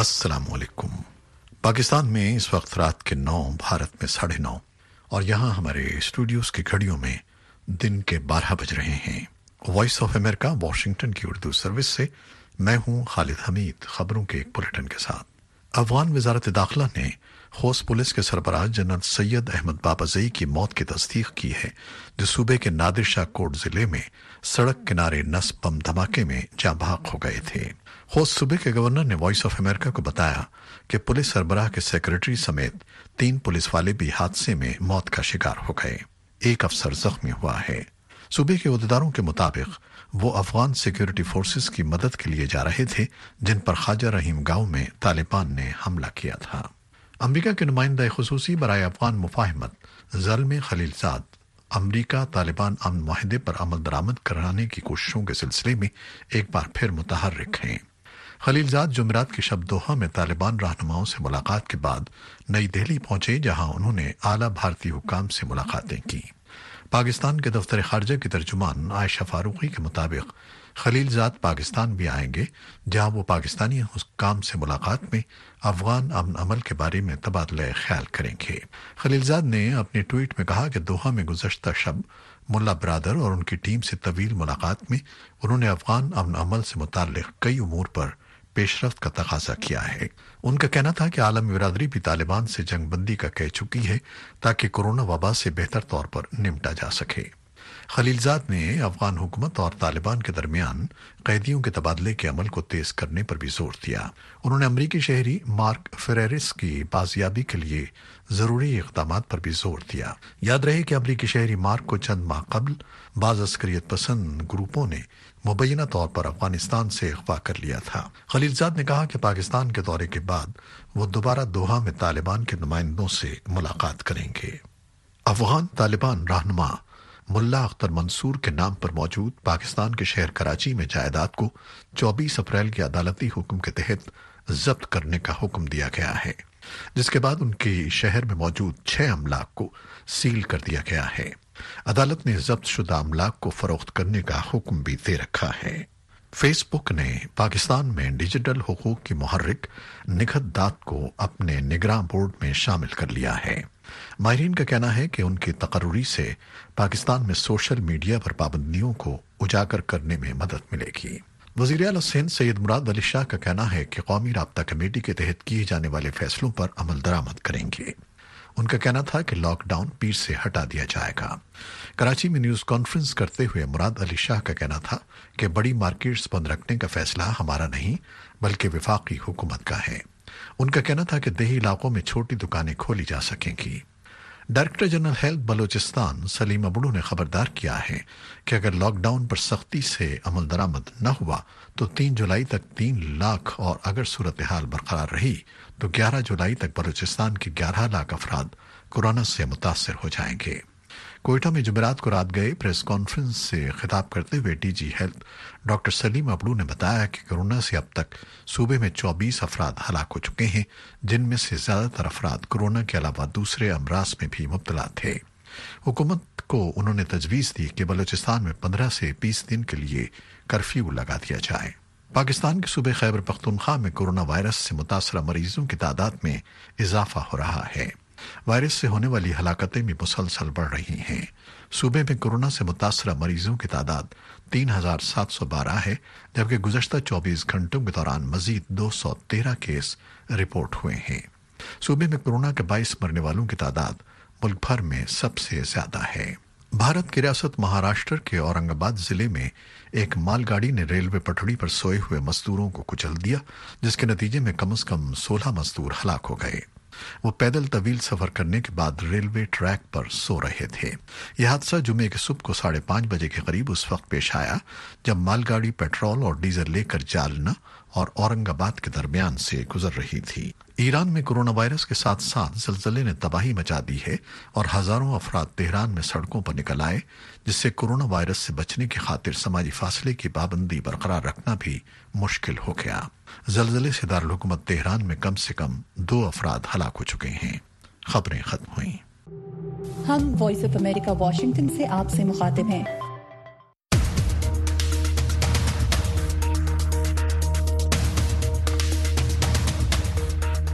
अस्सलाम वालेकुम। पाकिस्तान में इस वक्त रात के 9, भारत में 9:30 और यहाँ हमारे स्टूडियोज की घड़ियों में दिन के 12 बज रहे हैं। वॉइस ऑफ अमेरिका वाशिंगटन की उर्दू सर्विस से मैं हूँ खालिद हमीद, खबरों के एक बुलेटिन के साथ। अफगान वजारत दाखिला ने खोस्त पुलिस के सरबराह जनरल सैयद अहमद बाबाजई की मौत की तस्दीक की है, जो सूबे के नादिर शाह कोट जिले में सड़क किनारे नस्ब बम धमाके में जाँ बहक हो गए थे। खोस्त सूबे के गवर्नर ने वॉइस ऑफ अमेरिका को बताया कि पुलिस सरबराह के सेक्रेटरी समेत 3 पुलिस वाले भी हादसे में मौत का शिकार हो गए। एक अफसर जख्मी हुआ है। सूबे के अहदेदारों के मुताबिक वो अफगान सिक्योरिटी फोर्सेस की मदद के लिए जा रहे थे, जिन पर ख्वाजा रहीम गांव में तालिबान ने हमला किया था। अमरीका के नुमाइंदा खुसूसी बराए अफगान मुफाहिमत ज़ल्म खलीलजाद अमरीका तालिबान अमन मुआहदे पर अमल दरामद कराने की कोशिशों के सिलसिले में एक बार फिर मुतहर्रिक हैं। खलीलजाद जुमेरात की शब दोहा में तालिबान रहनुमाओं से मुलाकात के बाद नई दिल्ली पहुंचे, जहां उन्होंने आला भारतीय हुक्काम से मुलाकातें की। पाकिस्तान के दफ्तर खारजा की तर्जुमान आयशा फारूकी के मुताबिक खलीलजाद पाकिस्तान भी आएंगे, जहां वो पाकिस्तानी हुक्काम से मुलाकात में अफगान अमन अमल के बारे में तबादला ख्याल करेंगे। खलीलजाद ने अपने ट्वीट में कहा कि दोहा में गुज़श्ता शब मुल्ला ब्रादर और उनकी टीम से तवील मुलाकात में उन्होंने अफगान अमन अमल से मुताल्लिक कई उमूर पर पेशरफ्त का तकाजा किया है। उनका कहना था कि आलमी बिरादरी भी तालिबान से जंगबंदी का कह चुकी है, ताकि कोरोना वबा से बेहतर तौर पर निपटा जा सके। खलीलजाद ने अफगान हुकूमत और तालिबान के दरमियान कैदियों के तबादले के अमल को तेज करने पर भी जोर दिया। उन्होंने अमरीकी शहरी मार्क फेरेरिस की बाजियाबी के लिए जरूरी इक़दाम पर भी जोर दिया। याद रहे कि अमरीकी शहरी मार्क को चंद माह कबल बाज अस्करियत पसंद ग्रुपों ने मुबैना तौर पर अफगानिस्तान से अगवा कर लिया था। खलीलजाद ने कहा कि पाकिस्तान के दौरे के बाद वो दोबारा दोहा में तालिबान के नुमाइंदों से मुलाकात करेंगे। अफगान तालिबान रहनुमा मुल्ला अख्तर मंसूर के नाम पर मौजूद पाकिस्तान के शहर कराची में जायदाद को 24 अप्रैल के अदालती हुक्म के तहत जब्त करने का हुक्म दिया गया है, जिसके बाद उनके शहर में मौजूद 6 अमलाक को सील कर दिया गया है। अदालत ने जब्त शुदा अमलाक को फरोख्त करने का हुक्म भी दे रखा है। फेसबुक ने पाकिस्तान में डिजिटल हुकूक की मुहर्रिक निखत दात को अपने निगरां बोर्ड में शामिल कर लिया है। माहिरीन का कहना है कि उनकी तकर्री से पाकिस्तान में सोशल मीडिया पर पाबंदियों को उजागर करने में मदद मिलेगी। वज़ीर आला सिंध सैयद मुराद अली शाह का कहना है कि कौमी राब्ता कमेटी के तहत किए जाने वाले फैसलों पर अमल दरामद करेंगे। उनका कहना था कि लॉकडाउन पीर से हटा दिया जाएगा। कराची में न्यूज कॉन्फ्रेंस करते हुए मुराद अली शाह का कहना था कि बड़ी मार्केट्स बंद रखने का फैसला हमारा नहीं, बल्कि वफाकी हुकूमत का है। उनका कहना था कि देही इलाकों में छोटी दुकानें खोली जा सकेंगी। Director general health Balochistan Saleem Abro ने खबरदार किया है कि अगर लॉकडाउन पर सख्ती से अमल दरामद न हुआ तो 3 जुलाई तक 3 लाख और अगर सूरत हाल बरकरार रही तो 11 जुलाई तक बलूचिस्तान के 11 लाख अफराद कोरोना से मुतासर हो जाएंगे। कोयटा में जुमेरात को रात गए प्रेस कॉन्फ्रेंस से खिताब करते हुए DG health doctor Saleem Abro ने बताया कि कोरोना से अब तक सूबे में 24 अफराद हलाक हो चुके हैं, जिनमें से ज्यादातर अफराद कोरोना के अलावा दूसरे अमराज में भी मुब्तला थे। हुकूमत को उन्होंने तजवीज़ दी कि बलूचिस्तान में 15 से 20 दिन के लिए कर्फ्यू लगा दिया जाए। पाकिस्तान के सूबे खैबर पख्तूनख्वा में कोरोना वायरस से मुतासरा मरीजों की तादाद में इजाफा हो रहा है। वायरस से होने वाली हलाकतें भी मुसलसल बढ़ रही हैं। सूबे में कोरोना से मुतासरा मरीजों की तादाद 3712 है, जबकि गुज़श्ता 24 घंटों के दौरान मजीद 213 केस रिपोर्ट हुए हैं। सूबे में कोरोना के 22 मरने वालों की तादाद मुल्क भर में सबसे ज्यादा है। भारत की रियासत महाराष्ट्र के औरंगाबाद जिले में एक मालगाड़ी ने रेलवे पटड़ी पर सोए हुए मजदूरों को कुचल दिया, जिसके नतीजे में कम से कम 16 मजदूर हलाक हो गए। वो पैदल तवील सफर करने के बाद रेलवे ट्रैक पर सो रहे थे। यह हादसा जुमे के सुबह को 5:30 बजे के करीब उस वक्त पेश आया जब मालगाड़ी पेट्रोल और डीजल लेकर जालना और औरंगाबाद के दरमियान से गुजर रही थी। ईरान में कोरोना वायरस के साथ साथ ज़लज़ले ने तबाही मचा दी है और हजारों अफराद तेहरान में सड़कों पर निकल आए, जिससे कोरोना वायरस से बचने की खातिर समाजी फासले की पाबंदी बरकरार रखना भी मुश्किल हो गया। ज़लज़ले से दारुल हुकूमत तेहरान में कम से कम 2 अफराद हलाक हो चुके हैं। खबरें खत्म हुई। हम वॉइस ऑफ अमेरिका वाशिंगटन से आपसे मुखातिब हैं।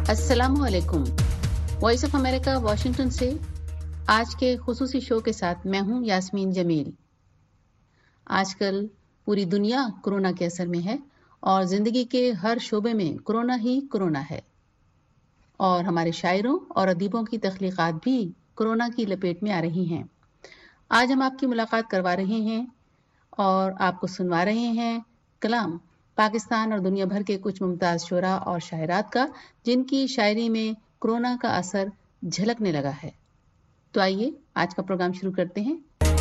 अस्सलामु अलैकुम। वॉइस ऑफ अमेरिका वाशिंगटन से आज के खुसूसी शो के साथ मैं हूं यास्मीन जमील। आजकल पूरी दुनिया कोरोना के असर में है और जिंदगी के हर शोबे में कोरोना ही कोरोना है और हमारे शायरों और अदीबों की तख्लीकात भी कोरोना की लपेट में आ रही हैं। आज हम आपकी मुलाकात करवा रहे हैं और आपको सुनवा रहे हैं कलाम पाकिस्तान और दुनिया भर के कुछ मुमताज़ शुरा और शायरात का, जिनकी शायरी में कोरोना का असर झलकने लगा है। तो आइए आज का प्रोग्राम शुरू करते हैं।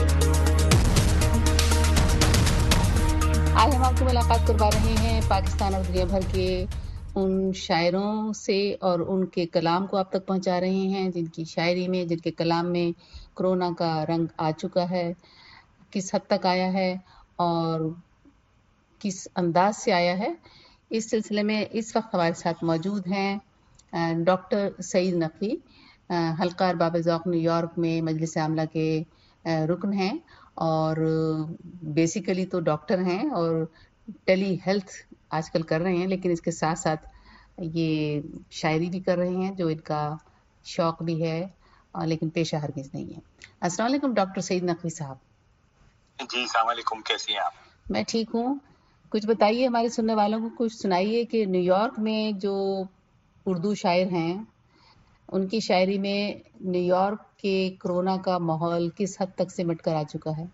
आज हम आपको मुलाकात करवा रहे हैं पाकिस्तान और दुनिया भर के उन शायरों से और उनके कलाम को आप तक पहुंचा रहे हैं जिनकी शायरी में, जिनके कलाम में कोरोना का रंग आ चुका है, किस हद तक आया है और किस अंदाज से आया है। इस सिलसिले में इस वक्त हमारे साथ मौजूद हैं डॉक्टर सईद नकवी, हल्का अरबाब ज़ौक़ न्यूयॉर्क में मजलिस आमला के रुकन हैं और बेसिकली तो डॉक्टर हैं और टेली हेल्थ आजकल कर रहे हैं, लेकिन इसके साथ साथ ये शायरी भी कर रहे हैं जो इनका शौक़ भी है, लेकिन पेशा हरगिज़ नहीं है। अस्सलाम वालेकुम डॉक्टर सईद नकवी साहब। जी अस्सलाम वालेकुम, कैसी हैं आप? मैं ठीक हूँ। कुछ बताइए, हमारे सुनने वालों को कुछ सुनाइए कि न्यूयॉर्क में जो उर्दू शायर हैं उनकी शायरी में न्यूयॉर्क के कोरोना का माहौल किस हद तक सिमट कर आ चुका है।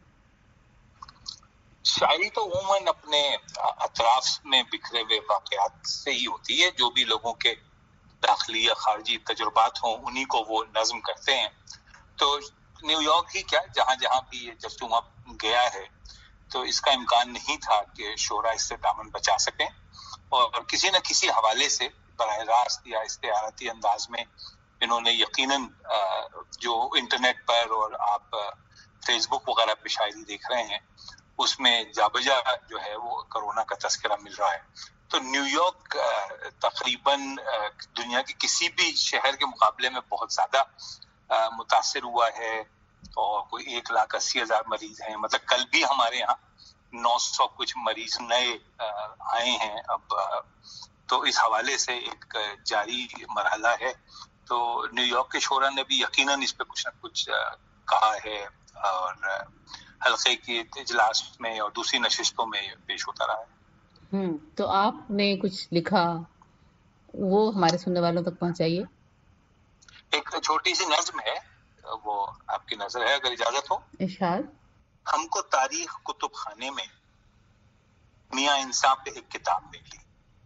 शायरी तो उमूमन अपने अतराफ में बिखरे हुए वाक़यात से ही होती है। जो भी लोगों के दाखिली या खारजी तजुर्बात हों उन्हीं को वो नज़म करते हैं। तो न्यूयॉर्क ही क्या, जहाँ जहाँ भी ये जस्तुमा गया है तो इसका इम्कान नहीं था कि शोरा इससे दामन बचा सकें और किसी न किसी हवाले से बराह रास्त या इस्तिआराती अंदाज में इन्होंने यकीनन जो इंटरनेट पर और आप फेसबुक वगैरह पे शायरी देख रहे हैं उसमें जाबजा जो है वो कोरोना का तस्करा मिल रहा है। तो न्यूयॉर्क तकरीबन दुनिया के किसी भी शहर के मुकाबले में बहुत ज़्यादा मुतासिर हुआ है और कोई 1,80,000 मरीज हैं। मतलब कल भी हमारे यहाँ 900 कुछ मरीज नए आए हैं अब। तो इस हवाले से एक जारी मरहला है। तो न्यूयॉर्क के शोरा ने भी यकीनन इस पे कुछ न कुछ कहा है और हल्के के इजलास में और दूसरी नशिस्तों में पेश होता रहा है। तो आपने कुछ लिखा, वो हमारे सुनने वालों तक पहुंचाइए। एक छोटी सी नज्म है, वो आपकी नजर है अगर इजाजत हो। इरशाद। हमको तारीख कुतुब खाने में मियां इंसाफ पे एक किताब मिली।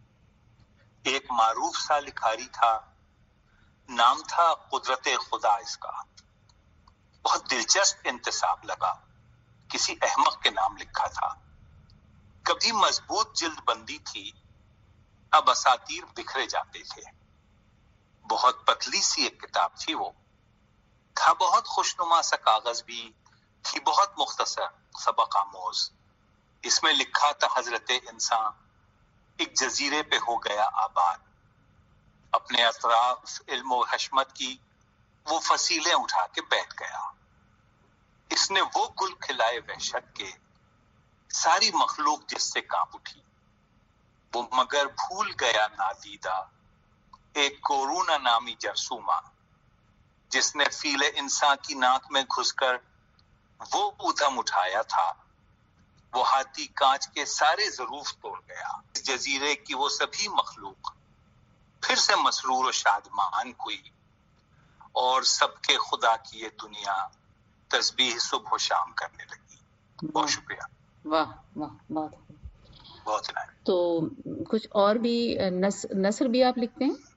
एक मारूफ सा लिखारी था, नाम था कुदरत खुदा इसका। बहुत दिलचस्प इंतसाब लगा, किसी अहमक के नाम लिखा था। कभी मजबूत जिल्द बंदी थी, अब असातीर बिखरे जाते थे। बहुत पतली सी एक किताब थी वो, था बहुत खुशनुमा सा कागज भी, थी बहुत मुख्तसर सबक आमोज। इसमें लिखा था हजरत इंसान एक जजीरे पे हो गया आबाद। अपने अतराफ इल्म और हशमत की वो फसीलें उठा के बैठ गया। इसने वो गुल खिलाए वहशत के, सारी मखलूक जिससे कांप उठी। वो मगर भूल गया नादीदा एक कोरोना नामी जरसूमा, जिसने फीले इंसान की नाक में घुसकर वो उधम उठाया था। वो हाथी कांच के सारे ज़रूफ तोड़ गया। इस जजीरे की वो सभी मखलूक फिर से मसरूर और शादमान हुई और सबके खुदा की ये दुनिया तस्बीह सुबह शाम करने लगी। बहुत शुक्रिया। वाह वाह, बहुत तो कुछ और भी नसर भी आप लिखते हैं?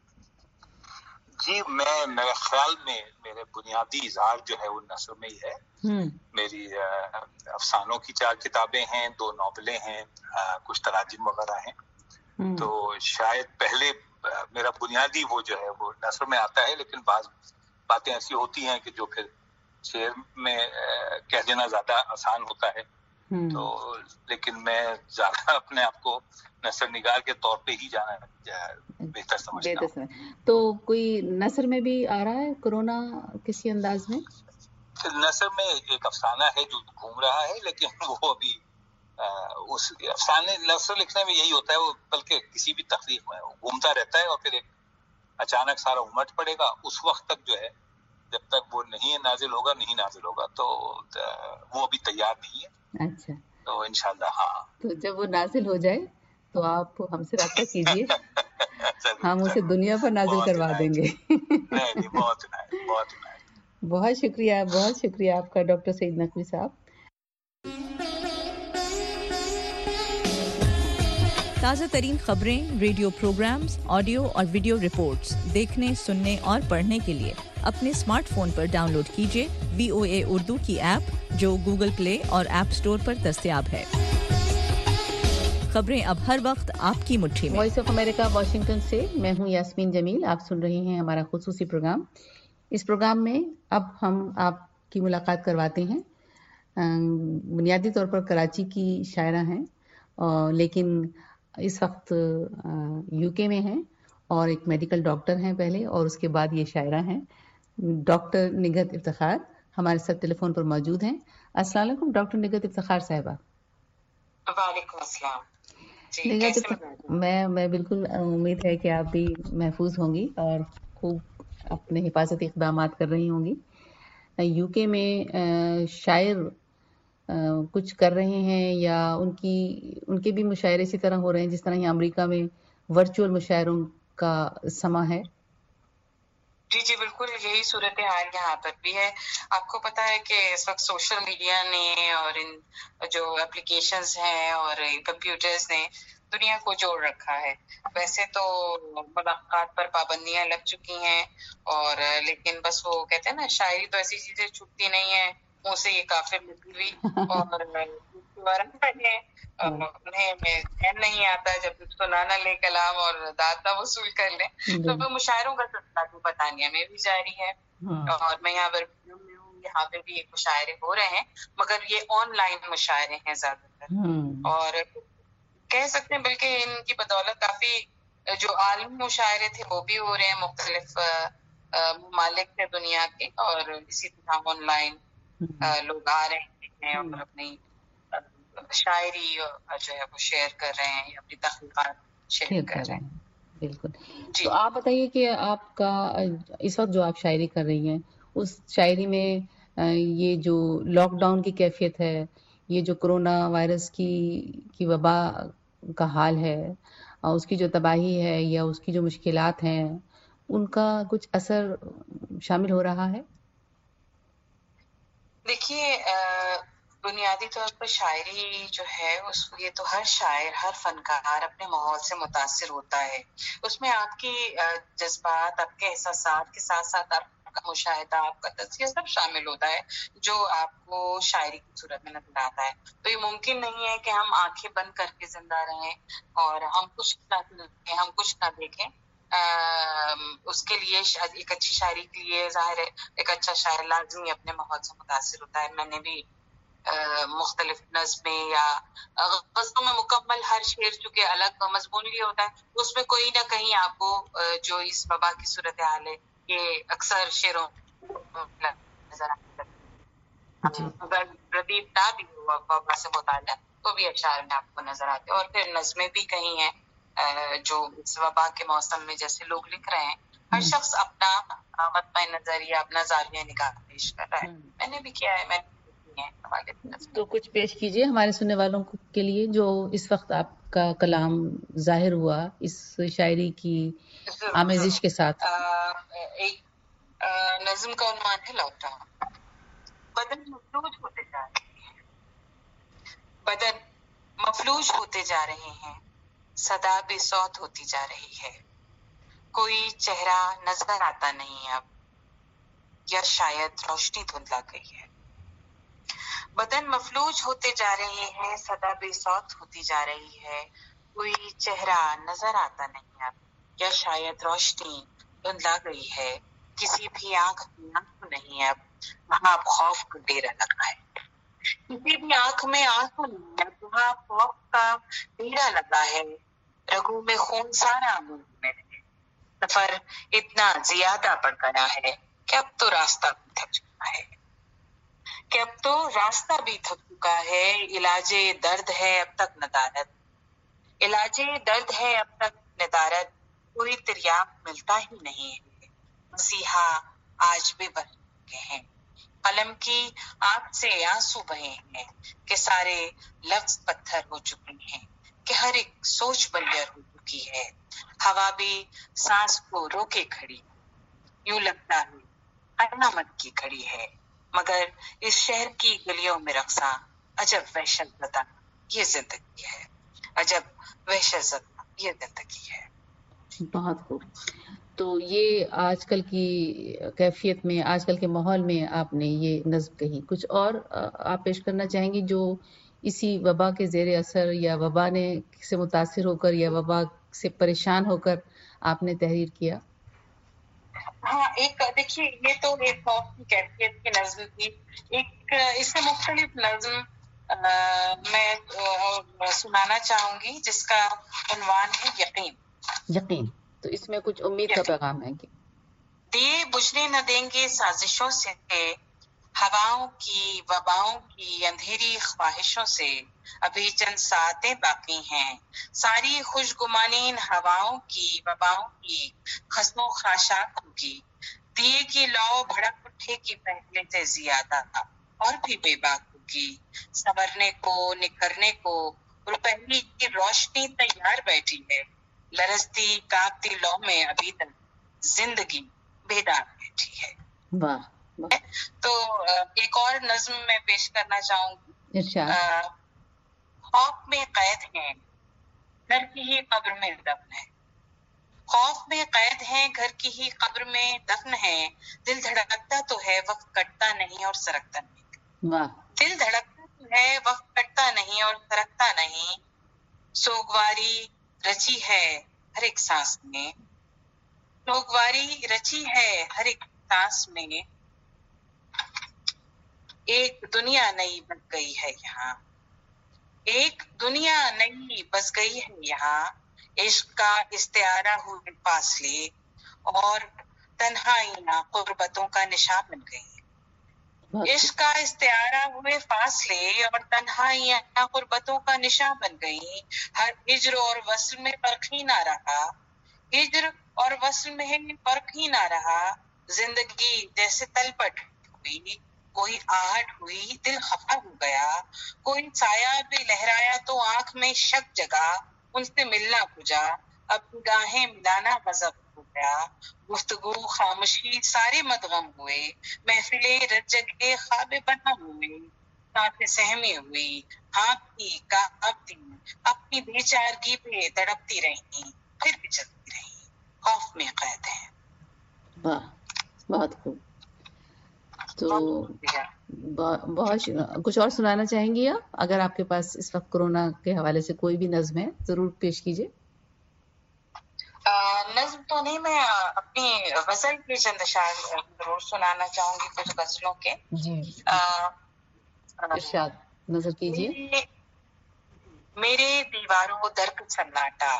जी, मैं मेरे ख्याल में मेरे बुनियादी इज़हार जो है वो नसर में ही है। मेरी अफसानों की 4 किताबें हैं, 2 नॉवेलें हैं, कुछ तराजिम वगैरह हैं। तो शायद पहले मेरा बुनियादी वो जो है वो नसर में आता है, लेकिन बाज़ बातें ऐसी होती हैं कि जो फिर शेर में कह देना ज़्यादा आसान होता है। तो लेकिन मैं ज़्यादा अपने आप को नसर निगार के तौर पे ही जाना बेहतर समझता हूँ। तो कोई नसर में भी आ रहा है कोरोना किसी अंदाज में? नसर में एक अफसाना है जो घूम रहा है, लेकिन वो अभी उस अफसाने नसर लिखने में यही होता है, वो बल्कि किसी भी तखलीक में वो घूमता रहता है और फिर एक अचानक सारा उमट पड़ेगा, उस वक्त तक जो है जब तक वो नहीं नाजिल होगा तो वो अभी तैयार नहीं है। अच्छा, तो इंशाल्लाह हाँ, तो जब वो नाजिल हो जाए तो आप हमसे राब्ता कीजिए, हम उसे दुनिया पर नाजिल करवा देंगे। नहीं, बहुत इनायत। बहुत शुक्रिया आपका डॉक्टर सईद नकवी साहब। ताज़ा तरीन खबरें, रेडियो प्रोग्राम्स, ऑडियो और वीडियो रिपोर्ट्स देखने, सुनने और पढ़ने के लिए अपने स्मार्टफोन पर डाउनलोड कीजिए VOA उर्दू की ऐप, जो गूगल प्ले और ऐप स्टोर पर दस्तयाब है। खबरें अब हर वक्त आपकी मुट्ठी में। वॉइस ऑफ अमेरिका वाशिंगटन से मैं हूं यास्मीन जमील। आप सुन रहे हैं हमारा खुसूसी प्रोग्राम। इस प्रोग्राम में अब हम आपकी मुलाकात करवाते हैं, बुनियादी तौर पर कराची की शायरा हैं, लेकिन इस वक्त यूके में हैं और एक मेडिकल डॉक्टर हैं पहले, और उसके बाद ये शायरा हैं। डॉक्टर निगहत इफ्तिखार हमारे साथ टेलीफोन पर मौजूद हैं। अस्सलाम वालेकुम डॉक्टर निगहत इफ्तिखार साहिबा। वालेकुम अस्सलाम जी, मैं बिल्कुल उम्मीद है कि आप भी महफूज होंगी और खूब अपने हिफाजती इक़दाम कर रही होंगी। यूके में शायर कुछ कर रहे हैं या उनके भी मुशायरे इसी तरह हो रहे हैं जिस तरह यहाँ अमेरिका में वर्चुअल मुशायरों का समा है? जी बिल्कुल यही सूरत हाल यहाँ पर भी है। आपको पता है कि इस वक्त सोशल मीडिया ने और इन जो एप्लीकेशंस हैं और कंप्यूटर्स ने दुनिया को जोड़ रखा है। वैसे तो मुलाकात पर पाबंदियां लग चुकी हैं, और लेकिन बस वो कहते हैं ना, शायरी तो ऐसी चीजें छूटती नहीं है मुँह से, ये काफिर निकली हुई और उन्हें चैन नहीं आता जब सुनाना ले कलाम और दाद ना वसूल कर ले। तो मुशायरों का सिलसिला तो बर्तानिया में भी जारी है, और मैं यहाँ पर यहाँ पे भी एक मुशायरे हो रहे हैं, मगर ये ऑनलाइन मुशायरे हैं ज्यादातर, और कह सकते हैं बल्कि इनकी बदौलत काफी जो आलमी मुशायरे थे वो भी हो रहे हैं मुख्तलिफ ममालिक से दुनिया के, और इसी तरह ऑनलाइन लोग आ रहे हैं और अपनी शायरी जो है वो शेयर कर रहे हैं, अपनी तहकीकात शेयर कर रहे हैं। बिल्कुल। तो आप बताइए कि आपका इस वक्त जो आप शायरी कर रही हैं, उस शायरी में ये जो लॉकडाउन की कैफियत है, ये जो कोरोना वायरस की वबा का हाल है, उसकी जो तबाही है या उसकी जो मुश्किलात हैं, उनका कुछ असर शामिल हो रहा है? देखिए, बुनियादी तौर पर शायरी जो है ये तो हर शायर, हर फनकार अपने माहौल से मुतासिर होता है। उसमें आपकी जज्बात, आपके एहसासात के साथ साथ आपका मुशाहिदा, आपका तज़किया सब शामिल होता है, जो आपको शायरी की सूरत में नजर आता है। तो ये मुमकिन नहीं है कि हम आंखें बंद करके जिंदा रहें और हम कुछ ना देखें। उसके लिए एक अच्छी शायरी के लिए ज़ाहिर है एक अच्छा शायर लाजमी अपने माहौल से मुतासिर होता है। मैंने भी मुख्तलिफ नज़्में या गज़लों में मुकम्मल हर शेर चूंकि अलग मजमून लिए होता है, उसमें कोई ना कहीं आपको जो इस वबा की सूरत हाल है ये अक्सर शेरों नजर आते हैं। अगर रदीफ ना भी हुआ वबा से मुताल्लिक़ तो भी अशार में आपको नजर आते हैं, और फिर नज़्में भी कहीं हैं जो इस वबा के मौसम में जैसे लोग लिख रहे हैं। हर शख्स अपना मतबा नजरिया, अपना ज़ाविया निगाह पेश कर रहा है। मैंने भी किया है, तो कुछ पेश कीजिए हमारे सुनने वालों के लिए, जो इस वक्त आपका कलाम जाहिर हुआ इस शायरी की आमेजिश के साथ। एक नज़्म का उन्वान है लॉकडाउन। बदन मफलूज होते जा रहे हैं, बदन मफलूज होते जा रहे हैं, सदा बेसौत होती जा रही है, कोई चेहरा नजर आता नहीं अब, या शायद रोशनी धुंधला गई है। बदन मफलूज होते जा रहे हैं, सदा बेसौत होती जा रही है, कोई चेहरा नजर आता नहीं अब, या शायद रोशनी धुंधला गई है, किसी भी आंख में आंसू नहीं अब, वहां खौफ का डेरा लगा है। किसी भी आंख में आंसू नहीं अब, वहां खौफ का डेरा लगा है, रगों में खून सारा मुंह में है, सफर इतना ज्यादा बढ़ गया है कि अब तो रास्ता थक चुका है, कि अब तो रास्ता भी थक चुका है, इलाजे दर्द है अब तक नदारत, इलाजे दर्द है अब तक नदारत, کوئی تریاق ملتا ہی نہیں ہے، مسیحا آج بھی بن چکے ہیں، قلم کی آنکھ سے آنسو بہے ہیں کہ سارے لفظ پتھر ہو چکے ہیں، کہ ہر ایک سوچ بنجر ہو چکی ہے، ہوا بھی سانس کو روکے کھڑی، یوں لگتا ہے قیامت کی کھڑی ہے، مگر اس شہر کی گلیوں میں رقصاں عجب وحشت زدہ یہ زندگی ہے، عجب وحشت زدہ یہ زندگی ہے۔ بہت خوب۔ تو یہ آج کل کی کیفیت میں، آج کل کے ماحول میں آپ نے یہ نظم کہی، کچھ اور آپ پیش کرنا چاہیں گی جو اسی وبا کے زیر اثر یا وبا نے سے متاثر ہو کر یا وبا سے پریشان ہو کر آپ نے تحریر کیا؟ ہاں، ایک دیکھیے یہ تو ایک خوف کی کیفیت کی نظم تھی، ایک اس سے مختلف نظم میں سنانا چاہوں گی جس کا عنوان ہے یقین۔ یقین، تو اس میں کچھ امید کا پیغام ہے کہ دیے بجھنے نہ دیں گے سازشوں سے، ہواؤں کی وباؤں کی اندھیری خواہشوں سے، ابھی چند ساعتیں باقی ہیں، ساری خوشگمانین ہواؤں کی وباؤں کی خزم و خاشاک ہوگی، دیے کی لو بھڑک اٹھے کی پہلے سے زیادہ اور بھی بے باک ہوگی، سنورنے کو نکھرنے کو روپہلی کی روشنی تیار بیٹھی ہے، لرزتی کانپتی لو میں ابھی تک زندگی بیدار بیٹھی ہے۔ واہ واہ، تو ایک اور نظم میں پیش کرنا چاہوں گی۔ ارشاد۔ خوف میں قید ہیں گھر کی ہی قبر میں دفن ہے، خوف میں قید ہیں گھر کی ہی قبر میں دفن ہے، دل دھڑکتا تو ہے وقت کٹتا نہیں اور سرکتا نہیں، واہ، دل دھڑکتا تو ہے وقت کٹتا نہیں اور سرکتا نہیں، سوگواری رچی ہے ہر ایک سانس میں، سوگواری رچی ہے ہر ایک سانس میں، ایک دنیا نئی بس گئی ہے یہاں، ایک دنیا نئی بس گئی ہے یہاں، عشق کا استعارہ ہوئے فاصلے اور تنہائیاں قربتوں کا نشان بن گئی، عشق کا استعارہ ہوئے فاصلے اور تنہائیاں قربتوں کا نشان بن گئی، ہر ہجر اور وصل میں فرق ہی نہ رہا، ہجر اور وصل میں فرق ہی نہ رہا، زندگی جیسے تلپٹ ہوئی، کوئی آہٹ ہوئی دل خفا ہو گیا، کوئی سایہ بھی لہرایا تو آنکھ میں شک جگا، ان سے ملنا کجا، اب نگاہیں ملانا غضب ہو گیا، گفتگو خاموشی سارے مدغم ہوئے، محفلیں رت جگے خواب بنا ہوئے، ساتھ سہمی ہوئی، ہانپتی کانپتی اپنی بے چارگی پہ تڑپتی رہی، پھر بھی چلتی رہی، خوف میں قید ہے۔ واہ، بہت خوب۔ تو بہت کچھ اور سنانا چاہیں گی آپ؟ اگر آپ کے پاس اس وقت کورونا کے حوالے سے کوئی بھی نظم ہے ضرور پیش کیجیے۔ نظم تو نہیں، میں اپنی غزل کے چند اشعار ضرور سنانا چاہوں گی، کچھ غزلوں کے۔ جی ارشاد، نظر کیجیے۔ میرے دیواروں در کا سناٹا،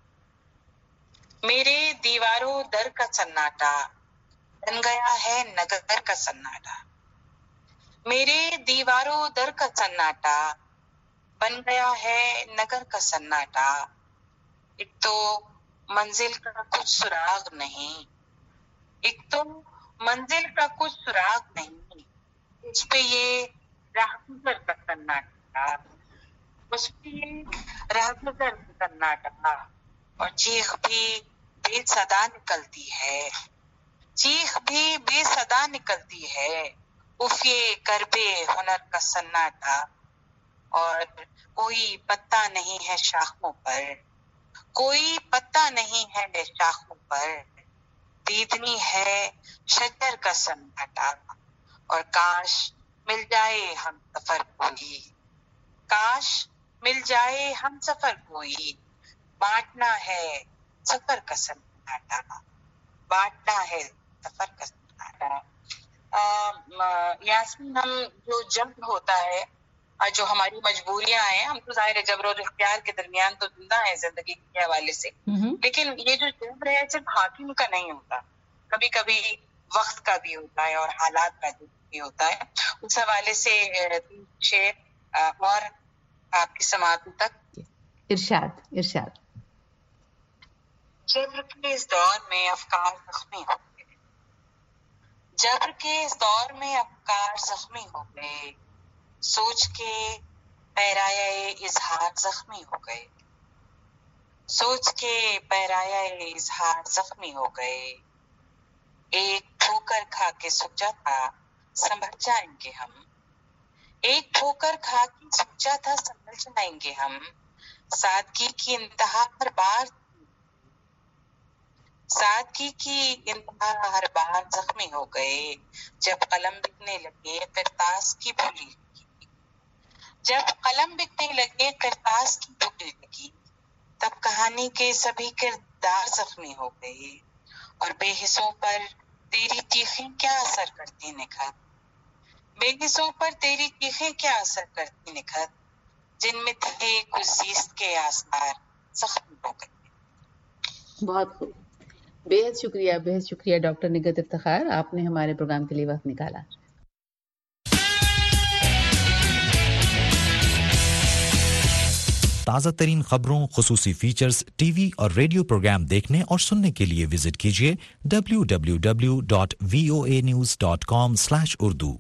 میرے دیواروں در کا سناٹا، بن گیا ہے نگر کا سناٹا، میرے دیواروں در کا سناٹا، بن گیا ہے نگر کا سناٹا، ایک تو منزل کا کچھ سراغ نہیں، ایک تو منزل کا کچھ سراغ نہیں، اس پہ یہ راہگزر کا سناٹا، اس پہ یہ راہگزر کا سناٹا، اور چیخ بھی بے صدا نکلتی ہے، چیخ بھی بے صدا نکلتی ہے، اف یہ کربے ہنر کا سناٹا، اور کوئی پتا نہیں ہے شاخوں پر، کوئی پتا نہیں ہے شاخوں پر، دیدنی ہے شجر کا سناٹا، اور کاش مل جائے ہم سفر کوئی، کاش مل جائے ہم سفر کوئی، بانٹنا ہے سفر کا سناٹا، بانٹنا ہے سفر کا سناٹا۔ یاسمین، ہم جو جنگ ہوتا ہے، جو ہماری مجبوریاں ہیں، ہم تو ظاہر ہے جبر و اختیار کے درمیان تو زندہ ہیں زندگی کے حوالے سے، لیکن یہ جو جبر ہے صرف حاکم کا نہیں ہوتا، کبھی کبھی وقت کا بھی ہوتا ہے اور حالات کا بھی ہوتا ہے۔ اس حوالے سے شعر اور آپ کی سماعتوں تک۔ ارشاد ارشاد۔ जबर के इस दौर में अफकार जख्मी हो गए, जबर के इस दौर में अफकार जख्मी हो गए, सोच के पैराया इजहार जख्मी हो गए, सोच के पैराया इजहार जख्मी हो गए। एक ठोकर खा के सोचा था संभल जाएंगे हम, एक ठोकर खा के सोचा था संभल जाएंगे हम, सादगी की इंतहा हर बार, सादगी की इंतहा हर बार जख्मी हो गए। जब कलम बिकने लगे किरतास की भूली लगी, जब कलम बिकने लगे किरतास की भूली लगी, तब कहानी के सभी किरदार जख्मी हो गए। और बेहिस्सों पर तेरी चीखें क्या असर करती निखत, बेहिस्सों पर तेरी चीखें क्या असर करती निखत, जिनमें थे कुछ जीस्त के आसार जख्मी हो गए। बहुत खूब, बेहद शुक्रिया डॉक्टर निगत इफ्तिखार, आपने हमारे प्रोग्राम के लिए वक्त निकाला। ताज़ा तरीन खबरों, खुसूसी फीचर्स, टीवी और रेडियो प्रोग्राम देखने और सुनने के लिए विजिट कीजिए www.voanews.com/urdu।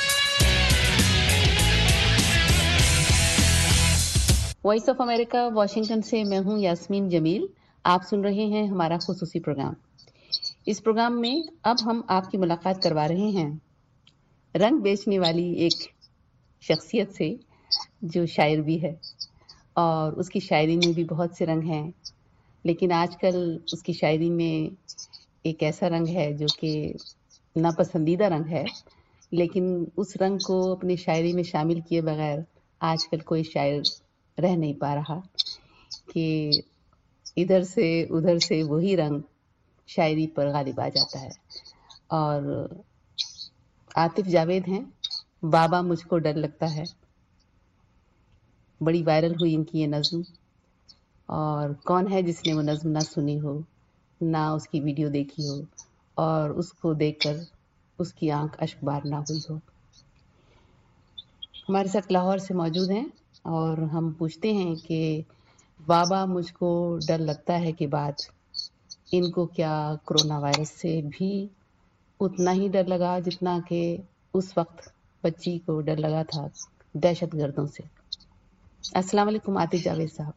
Voice of America Washington से मैं हूं यास्मीन जमील। आप सुन रहे हैं हमारा खुसूसी प्रोग्राम। इस प्रोग्राम में अब हम आपकी मुलाकात करवा रहे हैं रंग बेचने वाली एक शख्सियत से जो शायर भी है और उसकी शायरी में भी बहुत से रंग हैं, लेकिन आजकल उसकी शायरी में एक ऐसा रंग है जो कि नापसंदीदा रंग है, लेकिन उस रंग को अपनी शायरी में शामिल किए बगैर आजकल कोई शायर रह नहीं पा रहा कि इधर से उधर से वही रंग शायरी पर गालिब आ जाता है। और आतिफ जावेद हैं, बाबा मुझको डर लगता है, बड़ी वायरल हुई इनकी ये नज़्म, और कौन है जिसने वो नज़्म ना सुनी हो, ना उसकी वीडियो देखी हो और उसको देखकर उसकी आंख अश्कबार ना हुई हो। हमारे साथ लाहौर से मौजूद हैं और हम पूछते हैं कि बाबा मुझको डर लगता है के बाद इनको क्या कोरोना वायरस से भी उतना ही डर लगा जितना कि उस वक्त बच्ची को डर लगा था दहशतगर्दों से। अस्सलाम वालेकुम आतिफ जावेद साहब।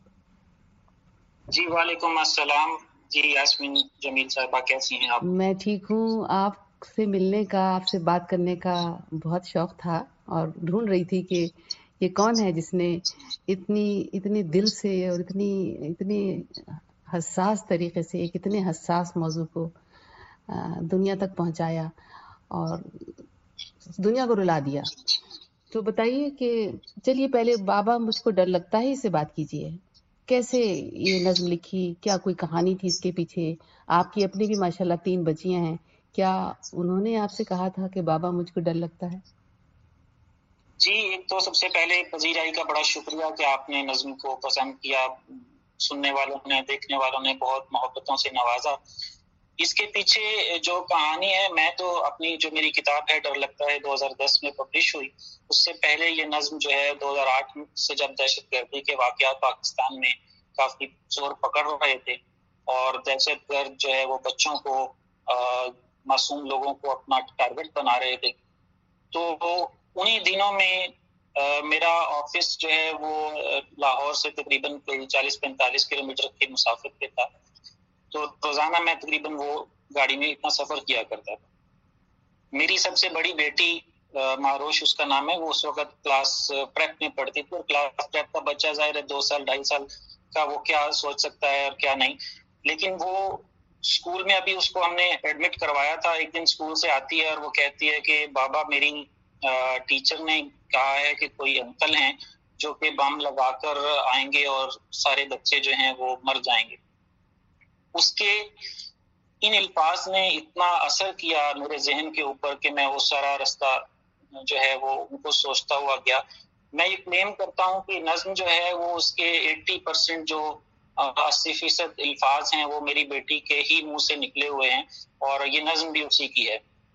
जी वालेकुम अस्सलाम। जी यास्मीन जमील साहबा, कैसी हैं आप? मैं ठीक हूँ। आपसे मिलने का, आपसे बात करने का बहुत शौक था और ढूंढ रही थी कि ये कौन है जिसने इतनी दिल से और इतनी हसास तरीके से एक इतने हसास मौजू को दुनिया तक पहुंचाया और दुनिया को रुला दिया। तो बताइए कि चलिए पहले बाबा मुझको डर लगता है इससे बात कीजिए। कैसे ये नज़्म लिखी, क्या कोई कहानी थी इसके पीछे? आपकी अपनी भी माशाल्लाह 3 बच्चियां हैं, क्या उन्होंने आपसे कहा था कि बाबा मुझको डर लगता है? जी, एक तो सबसे पहले पजीराई का बड़ा शुक्रिया कि आपने नज़्म को पसंद किया, सुनने वालों ने, देखने वालों ने बहुत मोहब्बतों से नवाजा। इसके पीछे जो कहानी है, मैं तो अपनी जो मेरी किताब है डर लगता है 2010 में पब्लिश हुई, उससे पहले ये नज़्म जो है 2008 से जब दहशतगर्दी के वाक़यात पाकिस्तान में काफ़ी जोर पकड़ रहे थे और दहशतगर्द जो है वो बच्चों को, मासूम लोगों को अपना टारगेट बना रहे थे, तो उन्हीं दिनों में मेरा ऑफिस जो है वो लाहौर से तकरीबन 40-45 किलोमीटर के मुसाफिर पे था, तो रोजाना मैं तकरीबन वो गाड़ी में इतना सफर किया करता था। मेरी सबसे बड़ी बेटी मारोश उसका नाम है, वो उस वक्त क्लास प्रेप में पढ़ती थी और क्लास प्रेप का बच्चा ज़ाहिर है 2 साल 2.5 साल का वो क्या सोच सकता है और क्या नहीं, लेकिन वो स्कूल में अभी उसको हमने एडमिट करवाया था। एक दिन स्कूल से आती है और वो कहती है कि बाबा मेरी टीचर ने कहा है कि कोई अंकल हैं जो कि बम लगाकर आएंगे और सारे बच्चे जो हैं वो मर जाएंगे। उसके इन अल्फाज ने इतना असर किया मेरे जहन के ऊपर कि मैं वो सारा रास्ता जो है वो उनको सोचता हुआ गया। मैं ये क्लेम करता हूँ कि नज़्म जो है वो उसके 80% जो 80% अल्फाज हैं वो मेरी बेटी के ही मुंह से निकले हुए हैं और ये नज़्म भी उसी की है।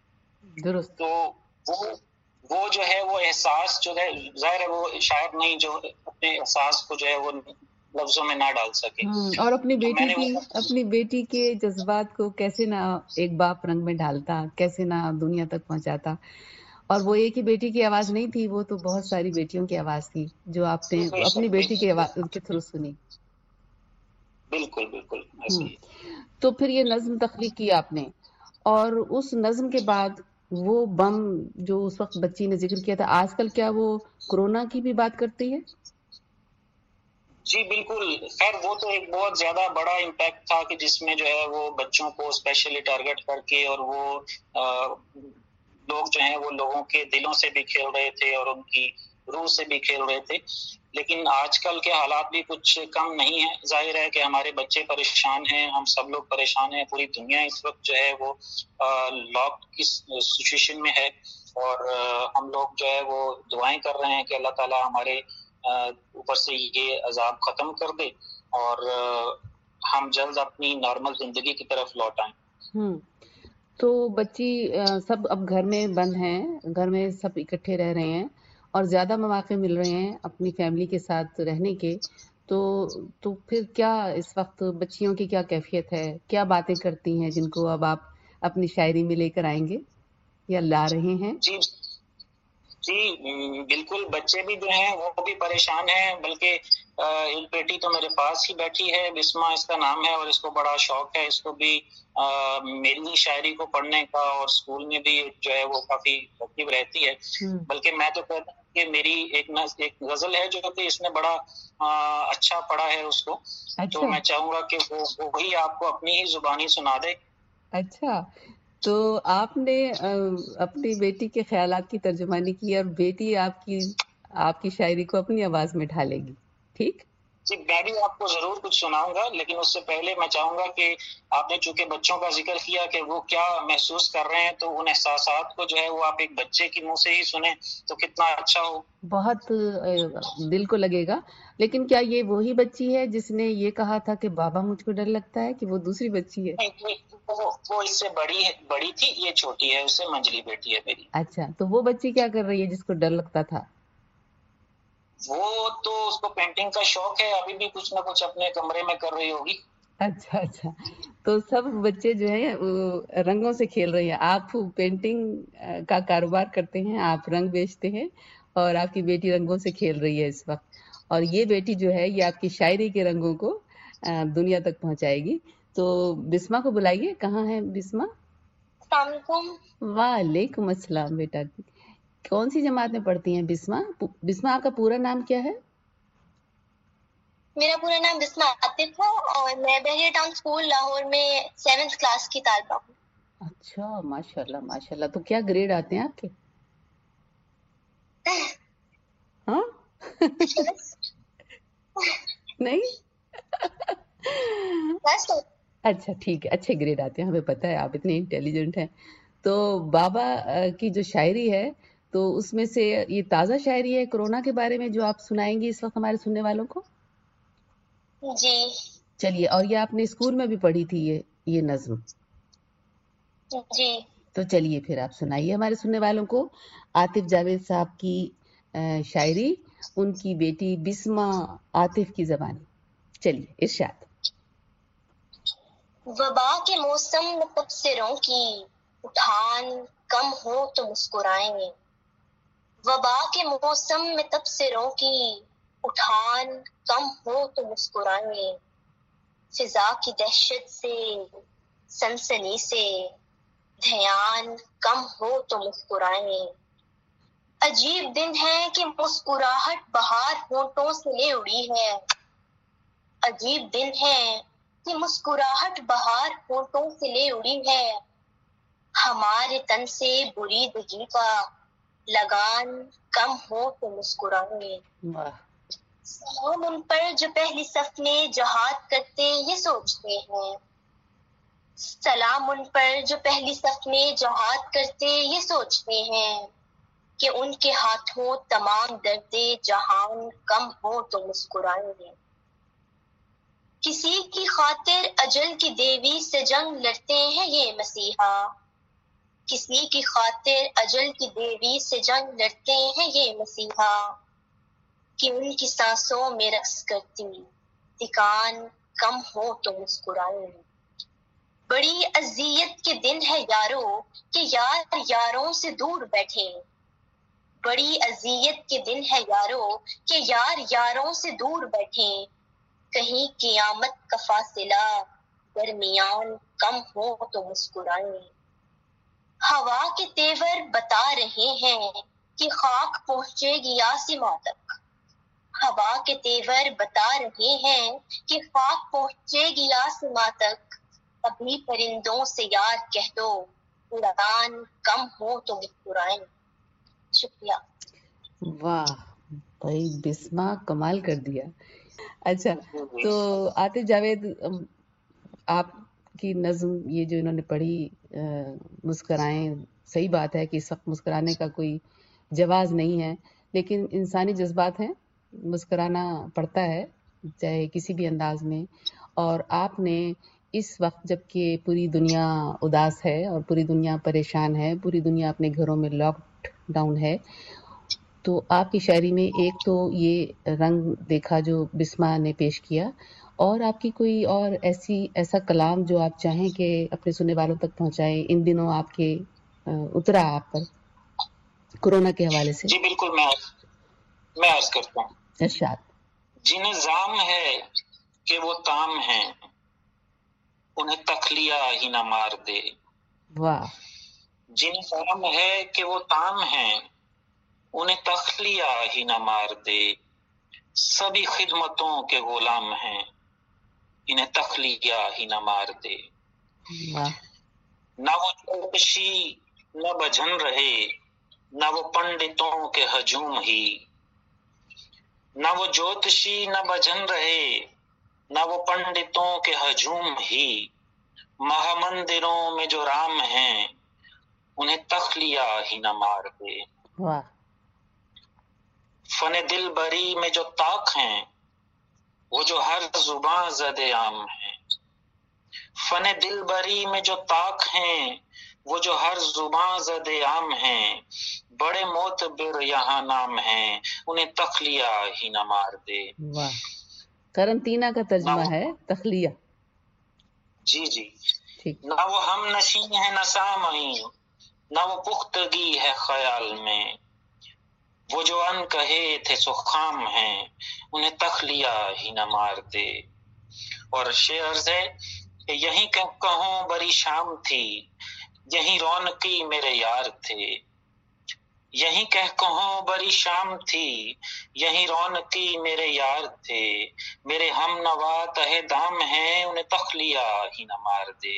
तो वो जो है वो एहसास जो है, ज़ाहिर है वो शायर नहीं जो अपने एहसास को जो है वो لفظوں میں نہ ڈال سکے. اور اپنی بیٹی کے جذبات کو کیسے نہ ایک باپ رنگ میں ڈالتا، کیسے نہ دنیا تک پہنچاتا. اور وہ ایک ہی بیٹی کی آواز نہیں تھی، وہ تو بہت ساری بیٹیوں کی آواز تھی جو آپ نے اپنی بیٹی کے تھرو سنی. بالکل بالکل ایسے ہی. تو پھر یہ نظم تخلیق کی آپ نے، اور اس نظم کے بعد وہ بم جو اس وقت بچی نے ذکر کیا تھا، آج کل کیا وہ کورونا کی بھی بات کرتی ہے؟ جی بالکل. خیر وہ تو ایک بہت زیادہ بڑا امپیکٹ تھا کہ جس میں جو ہے وہ بچوں کو اسپیشلی ٹارگٹ کر کے، اور وہ لوگ جو ہیں وہ لوگوں کے دلوں سے بھی کھیل رہے تھے اور ان کی روح سے بھی کھیل رہے تھے. لیکن آج کل کے حالات بھی کچھ کم نہیں ہیں. ظاہر ہے کہ ہمارے بچے پریشان ہیں، ہم سب لوگ پریشان ہیں، پوری دنیا اس وقت جو ہے وہ لاک کی سچویشن میں ہے. اور ہم لوگ جو ہے وہ دعائیں کر رہے ہیں کہ اللہ تعالیٰ ہمارے اوپر سے یہ عذاب ختم کر دے اور ہم جلد اپنی نارمل زندگی کی طرف لوٹ آئیں. تو بچی سب اب گھر میں بند ہیں، گھر میں سب اکٹھے رہ رہے ہیں اور زیادہ مواقع مل رہے ہیں اپنی فیملی کے ساتھ رہنے کے. تو پھر کیا اس وقت بچیوں کی کیا کیفیت ہے، کیا باتیں کرتی ہیں جن کو اب آپ اپنی شاعری میں لے کر آئیں گے یا لا رہے ہیں؟ جی بالکل. بچے بھی جو ہیں وہ بھی پریشان ہیں، بلکہ ایک بیٹی تو میرے پاس ہی بیٹھی ہے، بسما اس کا نام ہے، اور اس کو بڑا شوق ہے، اس کو بھی میری شاعری کو پڑھنے کا، اور اسکول میں بھی جو ہے وہ کافی ایکٹیو رہتی ہے. بلکہ میں تو کہتا ہوں کہ میری ایک غزل ہے جو کہ اس نے بڑا اچھا پڑھا ہے اس کو. تو میں چاہوں گا کہ وہ وہی آپ کو اپنی ہی زبانی سنا دے. اچھا، تو آپ نے اپنی بیٹی کے خیالات کی ترجمانی کی اور بیٹی آپ کی شاعری کو اپنی آواز میں ڈھالے گی. ٹھیک جی، میں بھی آپ کو ضرور کچھ سناؤں گا، لیکن اس سے پہلے میں چاہوں گا کہ آپ نے چونکہ بچوں کا ذکر کیا کہ وہ کیا محسوس کر رہے ہیں، تو ان احساسات کو جو ہے وہ آپ ایک بچے کے منہ سے ہی سنیں تو کتنا اچھا ہو. بہت دل کو لگے گا. لیکن کیا یہ وہی بچی ہے جس نے یہ کہا تھا کہ بابا مجھ کو ڈر لگتا ہے، کہ وہ دوسری بچی ہے؟ وہ اس سے بڑی تھی، یہ چھوٹی ہے، اس سے منجلی بیٹی ہے میری. اچھا، تو وہ بچی کیا کر رہی ہے جس کو ڈر لگتا تھا؟ وہ تو اس کو پینٹنگ کا شوق ہے، ابھی بھی کچھ نہ کچھ اپنے کمرے میں کر رہی ہوگی. اچھا، تو سب بچے جو ہیں وہ رنگوں سے کھیل رہے ہیں. آپ پینٹنگ کا کاروبار کرتے ہیں، آپ رنگ بیچتے ہیں، اور آپ کی بیٹی رنگوں سے کھیل رہی ہے اس وقت. اور یہ بیٹی جو ہے یہ آپ کی شاعری کے رنگوں کو دنیا تک پہنچائے گی. تو بسما کو بلائیے. کہاں ہے بسما؟ السلام علیکم. وعلیکم السلام بیٹا. کون سی جماعت میں پڑھتی ہیں بسما؟ بسما آپ کا پورا نام کیا ہے؟ میرا پورا نام بسما عاطف ہے اور میں بحریہ ٹاؤن اسکول لاہور میں 7th کلاس کی طالبہ ہوں. اچھا، ماشاءاللہ ماشاءاللہ. تو کیا گریڈ آتے ہیں آپ کے؟ ہاں نہیں اچھا ٹھیک ہے، اچھے گریڈ آتے ہیں، ہمیں پتہ ہے آپ اتنے انٹیلیجنٹ ہیں. تو بابا کی جو شاعری ہے تو اس میں سے یہ تازہ شاعری ہے کورونا کے بارے میں جو آپ سنائیں گی اس وقت ہمارے سننے والوں کو؟ جی چلیے. اور یہ آپ نے اسکول میں بھی پڑھی تھی یہ نظم؟ جی. تو چلیے پھر آپ سنائیے ہمارے سننے والوں کو عاطف جاوید صاحب کی شاعری، ان کی بیٹی بسما عاطف کی زبانی. چلیے ارشاد. وبا کے موسم میں تبصروں کی اٹھان کم ہو تو مسکرائیں گے. وبا کے موسم میں تبصروں کی اٹھان کم ہو تو مسکرائیں گے. فضا کی دہشت سے سنسنی سے دھیان کم ہو تو مسکرائیں گے. عجیب دن ہے کہ مسکراہٹ بہار ہونٹوں سے لے اڑی ہے. عجیب دن ہے کہ مسکراہٹ بہار ہونٹوں سے لے اڑی ہے. ہمارے تن سے بریدگی کا لگان کم ہو تو مسکرائیں گے. سلام ان پر جو پہلی صف میں جہاد کرتے یہ سوچتے ہیں. سلام ان پر جو پہلی صف میں جہاد کرتے یہ سوچتے ہیں کہ ان کے ہاتھوں تمام درد جہان کم ہو تو مسکرائیں گے. کسی کی خاطر اجل کی دیوی سے جنگ لڑتے ہیں یہ مسیحا. کسی کی خاطر اجل کی دیوی سے جنگ لڑتے ہیں یہ مسیحا. کہ ان کی سانسوں میں رقص کرتی تکان کم ہو تو مسکرائیں. بڑی اذیت کے دن ہے یارو کہ یار یاروں سے دور بیٹھے. بڑی اذیت کے دن ہے یارو کہ یار یاروں سے دور بیٹھے. کہیں قیامت کا فاصلہ درمیان کم ہو تو مسکرائیں. ہوا کے تیور بتا رہے ہیں کہ خاک پہنچے گی آسماں تک. ہوا کے تیور بتا رہے ہیں کہ خاک پہنچے گی آسماں تک. ابھی پرندوں سے یار کہہ دو اڑان کم ہو تو مسکرائیں. شکریہ. واہ بھائی، بسما کمال کر دیا. اچھا، تو عاطف جاوید، آپ کی نظم یہ جو انہوں نے پڑھی، مسکرائیں، صحیح بات ہے کہ اس وقت مسکرانے کا کوئی جواز نہیں ہے، لیکن انسانی جذبات ہیں، مسکرانا پڑتا ہے چاہے کسی بھی انداز میں. اور آپ نے اس وقت جب کہ پوری دنیا اداس ہے اور پوری دنیا پریشان ہے، پوری دنیا اپنے گھروں میں لاک ڈاؤن ہے، تو آپ کی شاعری میں ایک تو یہ رنگ دیکھا جو بسما نے پیش کیا، اور آپ کی کوئی اور ایسا کلام جو آپ چاہیں کہ اپنے سننے والوں تک پہنچائیں، ان دنوں آپ کے اترا آپ پر کورونا کے حوالے سے. جی بالکل، میں عرض کرتا ہوں. ارشاد. جنہیں زام ہے کہ وہ تام ہیں انہیں تخلیہ ہی نہ مار دے. واہ. جنہیں زام ہے کہ وہ تام ہیں انہیں تخلیہ ہی نہ مار دے. سبھی خدمتوں کے غلام ہیں انہیں تخلیہ ہی نہ مار دے. نہ وہ چوکشی نہ بجھن رہے نہ وہ پنڈتوں کے ہجوم ہی. نہ وہ جوتشی نہ بجھن رہے نہ وہ پنڈتوں کے ہجوم ہی. مہا مندروں میں جو رام ہیں انہیں تخلیہ ہی نہ مار دے. واہ. فن دل بری میں جو طاق ہیں وہ جو ہر زباں زد عام ہیں. فن دل بری میں جو طاق ہیں وہ جو ہر زباں زد عام ہیں. بڑے معتبر یہاں نام ہیں انہیں تخلیہ ہی نہ مار دے. واہ. قرنطینہ کا ترجمہ ہے تخلیہ. جی جی. ٹھیک. نہ وہ ہم نشین ہے نہ سامعین نہ وہ پختگی ہے خیال میں. وہ جو ان کہے تھے سو خام ہیں انہیں تخلیہ ہی نہ مار دے. اور شعر ہے کہ یہیں کہوں بری شام تھی یہیں رونقی میرے یار تھے. یہیں کہوں بری شام تھی یہیں رونقی میرے یار تھے. میرے ہم نوا تہے دام ہیں انہیں تخلیہ ہی نہ مار دے.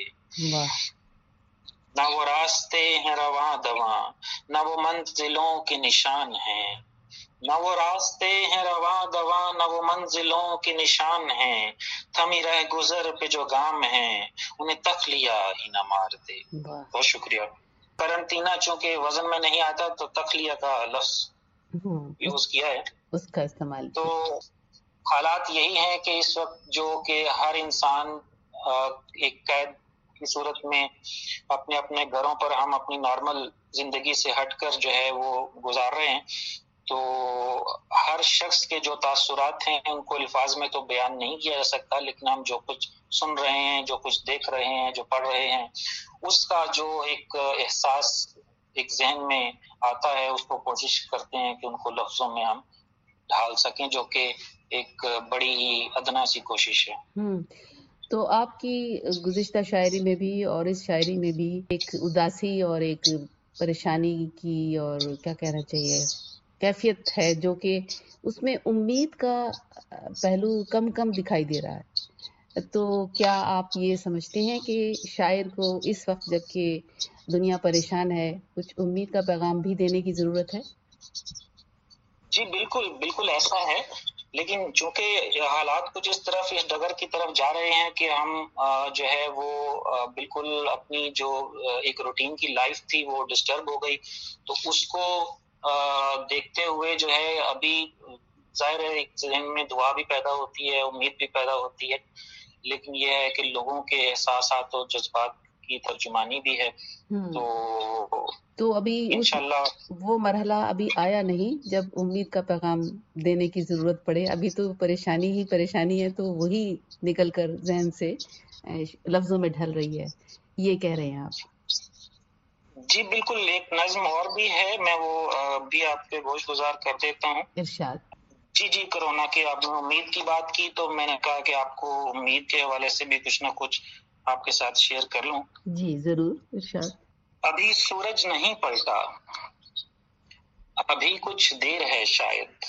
نہ وہ راستے ہیں رواں دواں نہ وہ منزلوں کے نشان ہیں. نہ وہ راستے ہیں رواں دواں نہ وہ منزلوں کے نشان ہیں. تھمی رہ گزر پہ جو گام ہیں انہیں تخلیہ ہی نہ مار دے. بہت شکریہ. قرنطینہ چونکہ وزن میں نہیں آتا تو تخلیہ کا لفظ یوز کیا ہے، اس کا استعمال. تو حالات یہی ہیں کہ اس وقت جو کہ ہر انسان ایک قید کی صورت میں اپنے اپنے گھروں پر ہم اپنی نارمل زندگی سے ہٹ کر جو ہے وہ گزار رہے ہیں. تو ہر شخص کے جو تاثرات ہیں ان کو الفاظ میں تو بیان نہیں کیا جا سکتا، لیکن ہم جو کچھ سن رہے ہیں، جو کچھ دیکھ رہے ہیں، جو پڑھ رہے ہیں، اس کا جو ایک احساس ایک ذہن میں آتا ہے اس کو کوشش کرتے ہیں کہ ان کو لفظوں میں ہم ڈھال سکیں، جو کہ ایک بڑی ہی ادنا سی کوشش ہے. تو آپ کی گزشتہ شاعری میں بھی اور اس شاعری میں بھی ایک اداسی اور ایک پریشانی کی اور کیا کہنا چاہیے کیفیت ہے، جو کہ اس میں امید کا پہلو کم دکھائی دے رہا ہے. تو کیا آپ یہ سمجھتے ہیں کہ شاعر کو اس وقت جب کہ دنیا پریشان ہے کچھ امید کا پیغام بھی دینے کی ضرورت ہے؟ جی بالکل بالکل ایسا ہے، لیکن چونکہ حالات کچھ اس ڈگر کی طرف جا رہے ہیں کہ ہم جو ہے وہ بالکل اپنی جو ایک روٹین کی لائف تھی وہ ڈسٹرب ہو گئی. تو اس کو دیکھتے ہوئے جو ہے ابھی ظاہر ہے ایک ذہن میں دعا بھی پیدا ہوتی ہے، امید بھی پیدا ہوتی ہے، لیکن یہ ہے کہ لوگوں کے احساسات اور جذبات की तर्जुमानी भी है। तो अभी इंशाल्लाह वो मरहला अभी आया नहीं जब उम्मीद का पैगाम देने की जरूरत पड़े। अभी तो परेशानी ही परेशानी है, तो वही निकल कर जहन से लफ्जों में ढल रही है, ये कह रहे हैं आप? जी बिल्कुल। एक नज्म और भी है, मैं वो भी आप पे गोशगुजार कर देता हूँ। इरशाद। जी, कोरोना की आपने उम्मीद की बात की, तो मैंने कहा कि आपको उम्मीद के हवाले से भी कुछ ना कुछ आपके साथ शेयर कर लूं। जी जरूर, इरशाद। अभी सूरज नहीं पलटा, अभी कुछ देर है शायद,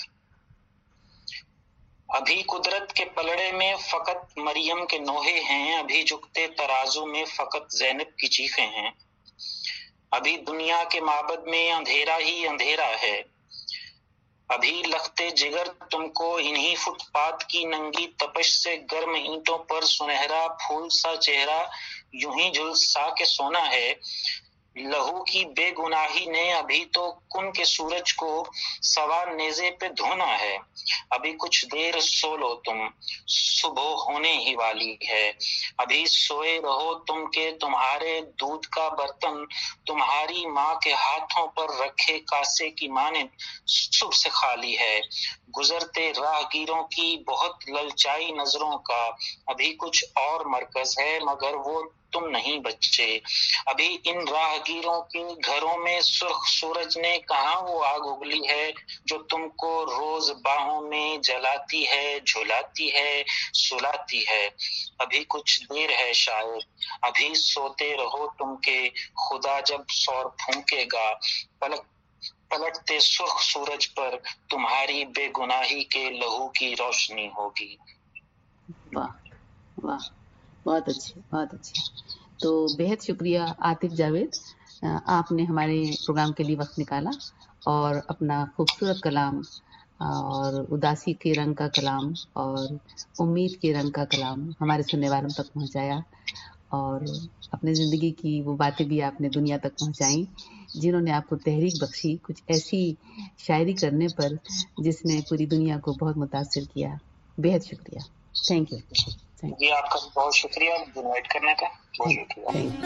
अभी कुदरत के पलड़े में फकत मरियम के नोहे हैं, अभी झुकते तराजू में फकत ज़ैनब की चीखें हैं, अभी दुनिया के माबद में अंधेरा ही अंधेरा है, अभी लखते जिगर तुमको इन्हीं फुटपाथ की नंगी तपश से गर्म ईंटों पर सुनहरा फूल सा चेहरा यूं ही झुलसा के सोना है। लहू की बेगुनाही ने अभी तो कुन के सूरज को सवार नेजे पे धोना है, अभी कुछ देर सो लो तुम, सुबह होने ही वाली है, अभी सोए रहो तुम के तुम्हारे दूध का बर्तन तुम्हारी माँ के हाथों पर रखे कासे की मानिंद सुबह से खाली है, गुजरते राहगीरों की बहुत ललचाई नजरों का अभी कुछ और मरकज है, मगर वो तुम नहीं बच्चे, अभी इन राहगीरों के घरों में सुर्ख सूरज ने कहाँ वो आग उगली है जो तुमको रोज बाहों में जलाती है, झुलाती है, सुलाती है, अभी कुछ देर है शायद, अभी सोते रहो तुम के खुदा जब सौर फूंकेगा पलटते सुर्ख सूरज पर तुम्हारी बेगुनाही के लहू की रोशनी होगी। वाह वाह, बहुत अच्छे, बहुत अच्छे। तो बेहद शुक्रिया आतिफ जावेद, आपने हमारे प्रोग्राम के लिए वक्त निकाला और अपना खूबसूरत कलाम और उदासी के रंग का कलाम और उम्मीद के रंग का कलाम हमारे सुनने वालों तक पहुंचाया, और अपने ज़िंदगी की वो बातें भी आपने दुनिया तक पहुंचाई जिन्होंने आपको तहरीक बख्शी कुछ ऐसी शायरी करने पर जिसने पूरी दुनिया को बहुत मुतासिर किया। बेहद शुक्रिया, थैंक यू। जी आपका बहुत शुक्रिया इनवाइट करने का, बहुत शुक्रिया।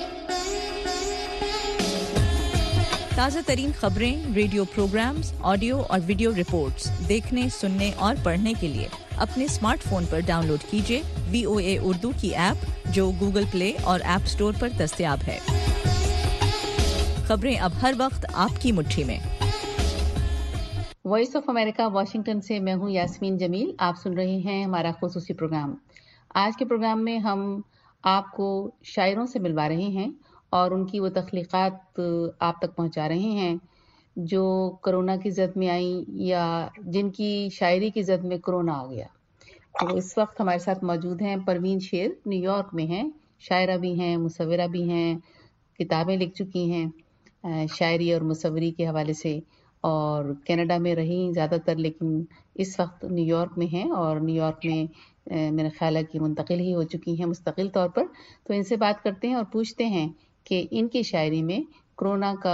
ताज़ा तरीन खबरें, रेडियो प्रोग्राम्स, ऑडियो और वीडियो रिपोर्ट्स देखने, सुनने और पढ़ने के लिए अपने स्मार्टफोन पर डाउनलोड कीजिए VOA उर्दू की ऐप, जो गूगल प्ले और ऐप स्टोर पर दस्तयाब है। खबरें अब हर वक्त आपकी मुट्ठी में। वॉइस ऑफ अमेरिका वाशिंगटन से मैं हूं यास्मीन जमील। आप सुन रहे हैं हमारा खुसूसी प्रोग्राम। आज के प्रोग्राम में हम आपको शायरों से मिलवा रहे हैं और उनकी वो तख्लीक़ात आप तक पहुंचा रहे हैं जो कोरोना की ज़द में आई या जिनकी शायरी की ज़द में कोरोना आ गया। तो इस वक्त हमारे साथ मौजूद हैं परवीन शेर, न्यूयॉर्क में हैं, शायरा भी हैं, मुसव्विरा भी हैं, किताबें लिख चुकी हैं शायरी और मुसव्वरी के हवाले से, और कनाडा में रही ज़्यादातर, लेकिन इस वक्त न्यूयॉर्क में हैं और न्यूयॉर्क में मेरा ख्याल है कि मुंतकिल ही हो चुकी हैं मुस्तकिल तौर पर। तो इनसे बात करते हैं और पूछते हैं कि इनकी शायरी में कोरोना का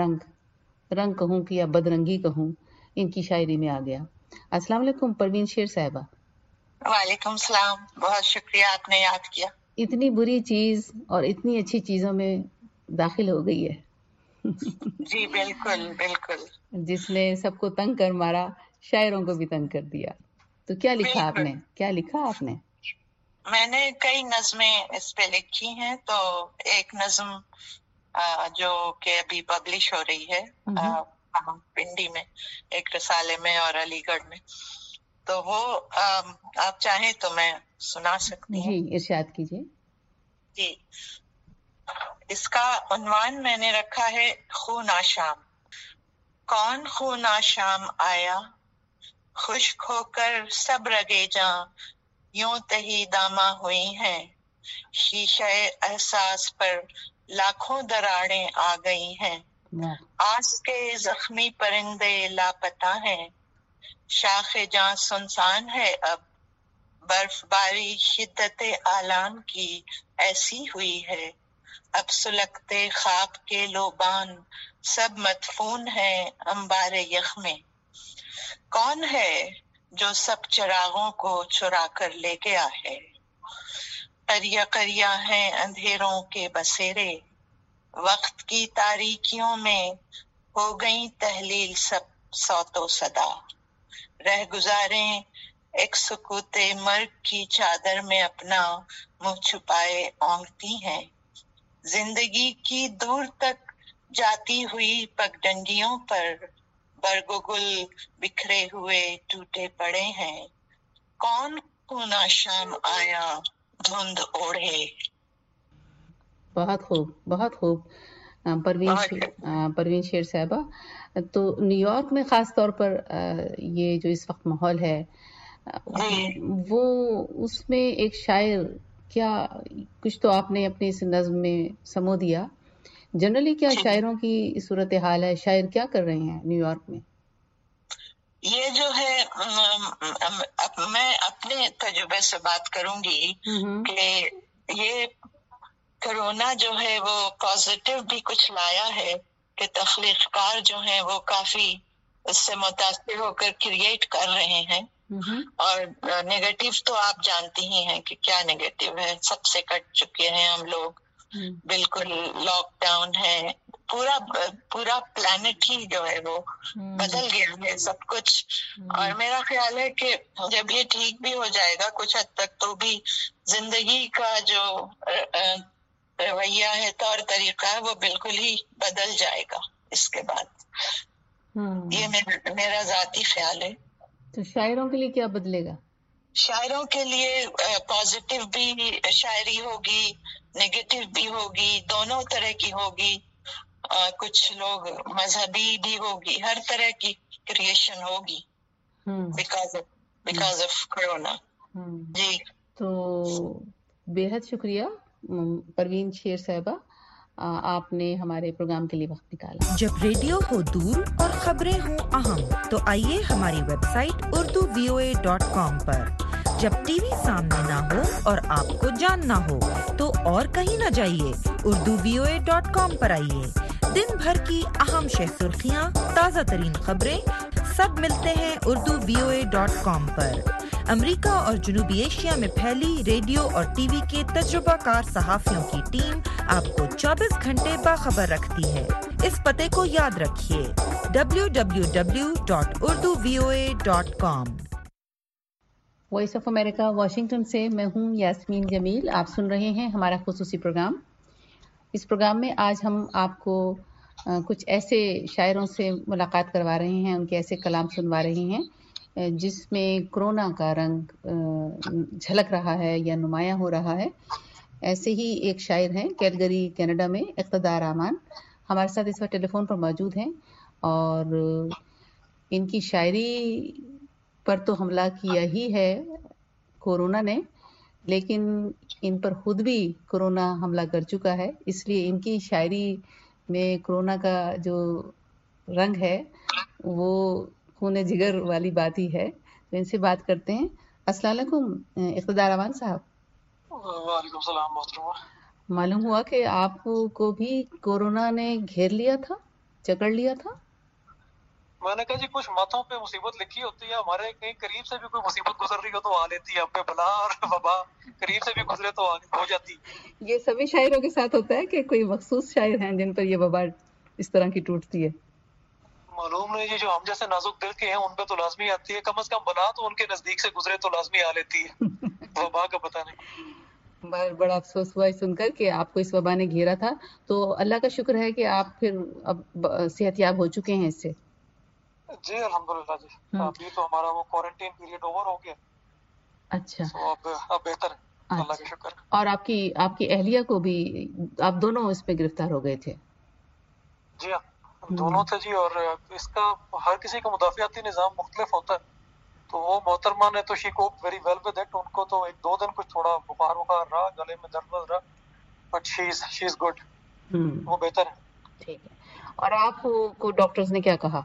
रंग कहूँ कि या बदरंगी कहूँ, इनकी शायरी में आ गया। अस्सलाम वालेकुम परवीन शेर साहिबा। वालेकुम सलाम, बहुत शुक्रिया आपने याद किया। इतनी बुरी चीज और इतनी अच्छी चीजों में दाखिल हो गई है। जी बिल्कुल बिल्कुल, जिसने सबको तंग कर मारा, शायरों को भी तंग कर दिया। तो क्या लिखा आपने, क्या लिखा आपने? मैंने कई नज़में इस पे लिखी हैं। तो एक नज़म जो कि अभी पब्लिश हो रही है पिंडी में, एक रसाले में और अलीगढ़ में, तो वो आप चाहें तो मैं सुना सकती हूँ। जी इरशाद कीजिए। जी, इसका उन्वान मैंने रखा है खून आशाम। कौन खून आशाम आया, खुश्क होकर सब रगे जां यूं तही दामा हुई हैं, शीशे एहसास पर लाखों दरारें आ गई हैं, आस के जख्मी परिंदे लापता हैं, शाखे जां सुनसान है अब, बर्फबारी शिद्दत आलाम की ऐसी हुई है, अब सुलगते ख्वाब के लोबान सब मदफून है अंबारे यख में। कौन है जो सब चिरागों को चुरा कर ले गया है, قریہ قریہ ہیں اندھیروں کے بسیرے، وقت کی تاریکیوں میں ہو گئی تحلیل سب صوت و صدا، رہ گزاریں ایک سکوت مرگ کی چادر میں اپنا منہ چھپائے اونگتی ہیں، زندگی کی دور تک جاتی ہوئی پگڈنڈیوں پر برگ و گل بکھرے ہوئے ٹوٹے پڑے ہیں، کون کونا شام آیا دھند اوڑھے۔ بہت خوب، بہت خوب پروین شیر صاحبہ۔ تو نیو یارک میں خاص طور پر یہ جو اس وقت ماحول ہے وہ اس میں ایک شاعر کیا کچھ تو آپ نے اپنی اس نظم میں سمو دیا، جنرلی کیا شاعروں کی صورتحال ہے، شاعر کیا کر رہے ہیں نیو یارک میں؟ یہ جو ہے میں اپنے تجربے سے بات کروں گی کہ یہ کرونا جو ہے وہ پازیٹیو بھی کچھ لایا ہے کہ تخلیق کار جو ہیں وہ کافی اس سے متاثر ہو کر کریٹ کر رہے ہیں، اور نیگیٹو تو آپ جانتی ہی ہیں کہ کیا نیگیٹو ہے، سب سے کٹ چکے ہیں ہم لوگ، بالکل لاک ڈاؤن ہے، پورا پلانٹ ہی جو ہے وہ بدل گیا ہے سب کچھ، اور میرا خیال ہے کہ جب یہ ٹھیک بھی ہو جائے گا کچھ حد تک تو بھی زندگی کا جو رویہ ہے، طور طریقہ ہے، وہ بالکل ہی بدل جائے گا اس کے بعد، یہ میرا ذاتی خیال ہے۔ تو شاعروں کے لیے کیا بدلے گا؟ شاعروں کے لیے پازیٹیو بھی شاعری ہوگی، نیگیٹو بھی ہوگی، دونوں طرح کی ہوگی، کچھ لوگ مذہبی بھی ہوگی، ہر طرح کی کریشن ہوگی بیکاز آف کرونا۔ جی تو بے حد شکریہ پروین شیر صاحبہ، آپ نے ہمارے پروگرام کے لیے وقت نکالا۔ جب ریڈیو ہو دور اور خبریں ہوں اہم تو آئیے ہماری ویب سائٹ urduvoa.com پر، جب ٹی وی سامنے نہ ہو اور آپ کو جاننا ہو تو اور کہیں نہ جائیے، urduvoa.com پر آئیے، دن بھر کی اہم شہ سرخیاں، تازہ ترین خبریں سب ملتے ہیں urduvoa.com پر۔ امریکہ اور جنوبی ایشیا میں پھیلی ریڈیو اور ٹی وی کے تجربہ کار صحافیوں کی ٹیم آپ کو 24 گھنٹے باخبر رکھتی ہے۔ اس پتے کو یاد رکھیے www.urduvoa.com۔ Voice of America Washington سے میں ہوں یاسمین جمیل، آپ سن رہے ہیں ہمارا خصوصی پروگرام۔ اس پروگرام میں آج ہم آپ کو کچھ ایسے شاعروں سے ملاقات کروا رہے ہیں، ان کے ایسے کلام سنوا رہے ہیں جس میں کرونا کا رنگ جھلک رہا ہے یا نمایاں ہو رہا ہے۔ ایسے ہی ایک شاعر ہیں کیلگری کینیڈا میں، اقتدار امان، ہمارے ساتھ اس وقت ٹیلی فون پر موجود ہیں، اور ان کی شاعری پر تو حملہ کیا ہی ہے کورونا نے، لیکن ان پر خود بھی کورونا حملہ کر چکا ہے، اس لیے ان کی شاعری میں کورونا کا جو رنگ ہے وہ خون جگر والی بات ہی ہے۔ تو ان سے بات کرتے ہیں۔ السلام علیکم اقتدار امان صاحب۔ وعلیکم السلام محترمہ۔ معلوم ہوا کہ آپ کو بھی کورونا نے گھیر لیا تھا، جکڑ لیا تھا؟ میں نے کہا جی کچھ ماتھوں پہ مصیبت لکھی ہوتی ہے، ہمارے کہیں قریب سے بھی کوئی مصیبت گزر رہی ہو تو آ لیتی ہے، ہم پہ بلا اور وبا قریب سے بھی گزرے تو ہو جاتی۔ یہ سبھی شاعروں کے ساتھ ہوتا ہے کہ کوئی مخصوص شاعر ہیں جن پر یہ وبا اس طرح کی ٹوٹتی ہے؟ معلوم نہیں جی، جو ہم جیسے نازک دل کے ہیں ان پہ تو لازمی آتی ہے، کم از کم بلا تو ان کے نزدیک سے گزرے تو لازمی آ لیتی ہے، وبا کا پتہ نہیں۔ بڑا افسوس ہوا سن کر کہ آپ کو اس وبا نے گھیرا تھا، تو اللہ کا شکر ہے کہ آپ پھر اب صحت یاب ہو چکے ہیں اس سے۔ جی الحمدللہ جی، ابھی تو ہمارا وہ کوارنٹین پیریڈ اوور ہو گیا۔ اچھا، اب بہتر ہے اللہ کا شکر۔ اور آپ کی اہلیہ کو بھی، آپ دونوں اس میں گرفتار ہو گئے تھے؟ جی ہاں دونوں تھے جی، اور اس کا ہر کسی کا مدافعاتی نظام مختلف ہوتا ہے، تو وہ محترمہ نے تو she cope very well with it, ان کو تو 1-2 دن کچھ تھوڑا بخار رہا، گلے میں درد رہا، بٹ شی از گڈ، وہ بہتر ہے۔ ٹھیک ہے، اور آپ کو ڈاکٹرز نے کیا کہا؟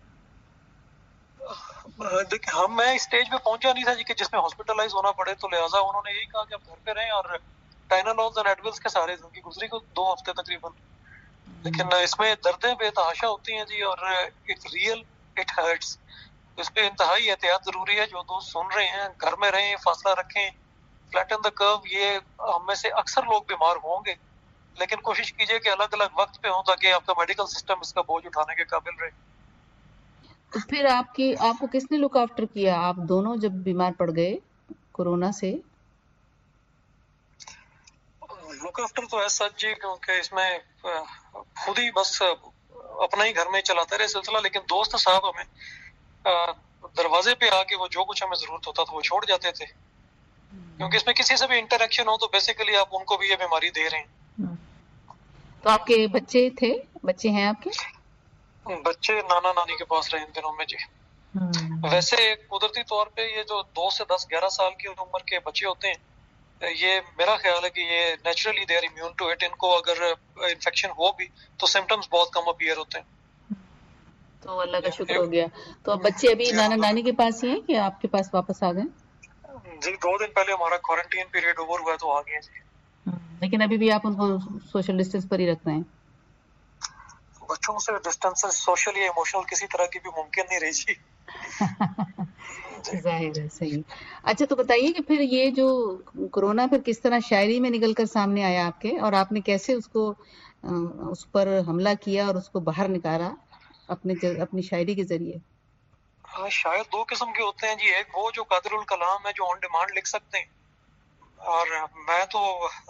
دیکھیں میں اسٹیج پہ پہنچا نہیں تھا جی کہ جس میں ہاسپٹلائز ہونا پڑے، تو لہٰذا انہوں نے یہی کہا کہ آپ گھر پہ رہیں اور ٹائنالولز اینڈ ایڈولز کے سارے زندگی گزری کو 2 ہفتے تقریباً، لیکن اس میں دردیں بے تحاشا ہوتی ہیں جی، اور اٹ ریئل اٹ ہرٹس، اس پہ انتہائی احتیاط ضروری ہے۔ جو دوست سن رہے ہیں گھر میں رہیں، فاصلہ رکھیں، flatten the curve, یہ ہم میں سے اکثر لوگ بیمار ہوں گے، لیکن کوشش کیجئے کہ الگ الگ وقت پہ ہوں تاکہ آپ کا میڈیکل سسٹم اس کا بوجھ اٹھانے کے قابل رہے۔ تو پھر آپ کو کس نے لک آفٹر کیا؟ آپ دونوں جب بیمار پڑ گئے کورونا سے؟ لک آفٹر تو ہے سچ جی، کیونکہ اس میں خود ہی بس اپنا ہی گھر میں چلاتے رہے سلسلہ، لیکن دوست صاحب ہمیں دروازے پہ آ کے وہ جو کچھ ہمیں ضرورت ہوتا تھا وہ چھوڑ جاتے تھے، کیونکہ اس میں کسی سے بھی انٹریکشن ہو تو بیسیکلی آپ ان کو بھی یہ بیماری دے رہے ہیں۔ تو آپ کے بچے ہیں آپ کے؟ بچے نانا نانی کے پاس رہے ان دنوں میں جی۔ ویسے قدرتی طور پہ یہ جو 2 سے 10-11 سال کی عمر کے بچے ہوتے ہیں، یہ میرا خیال ہے کہ یہ naturally they are immune to it, ان کو اگر انفیکشن ہو بھی تو سمٹمز بہت کم اپیئر ہوتے ہیں۔ تو اللہ کا شکر ہو گیا۔ تو اب بچے ابھی نانا نانی کے پاس ہی ہیں کہ آپ کے پاس واپس آ گئے؟ جی 2 دن پہلے ہمارا کوارنٹین پیریڈ اوور ہوا تو آ گئے جی۔ لیکن ابھی بھی آپ ان کو سوشل ڈسٹینس پر ہی رکھ رہے ہیں؟ بچوں سے ڈسٹینس سوشل یا ایموشنل کسی طرح کی بھی ممکن نہیں رہی جی۔ ظاہر ہے، صحیح۔ اچھا تو بتائیے کہ پھر یہ جو کورونا پھر کس طرح شاعری میں نکل کر سامنے آیا آپ کے، اور آپ نے کیسے اس پر حملہ کیا اور اس کو باہر نکالا اپنی شاعری کے ذریعے؟ شاعر 2 قسم کے ہوتے ہیں جی، ایک وہ جو قادر الکلام ہے جو آن ڈیمانڈ لکھ سکتے ہیں، اور میں تو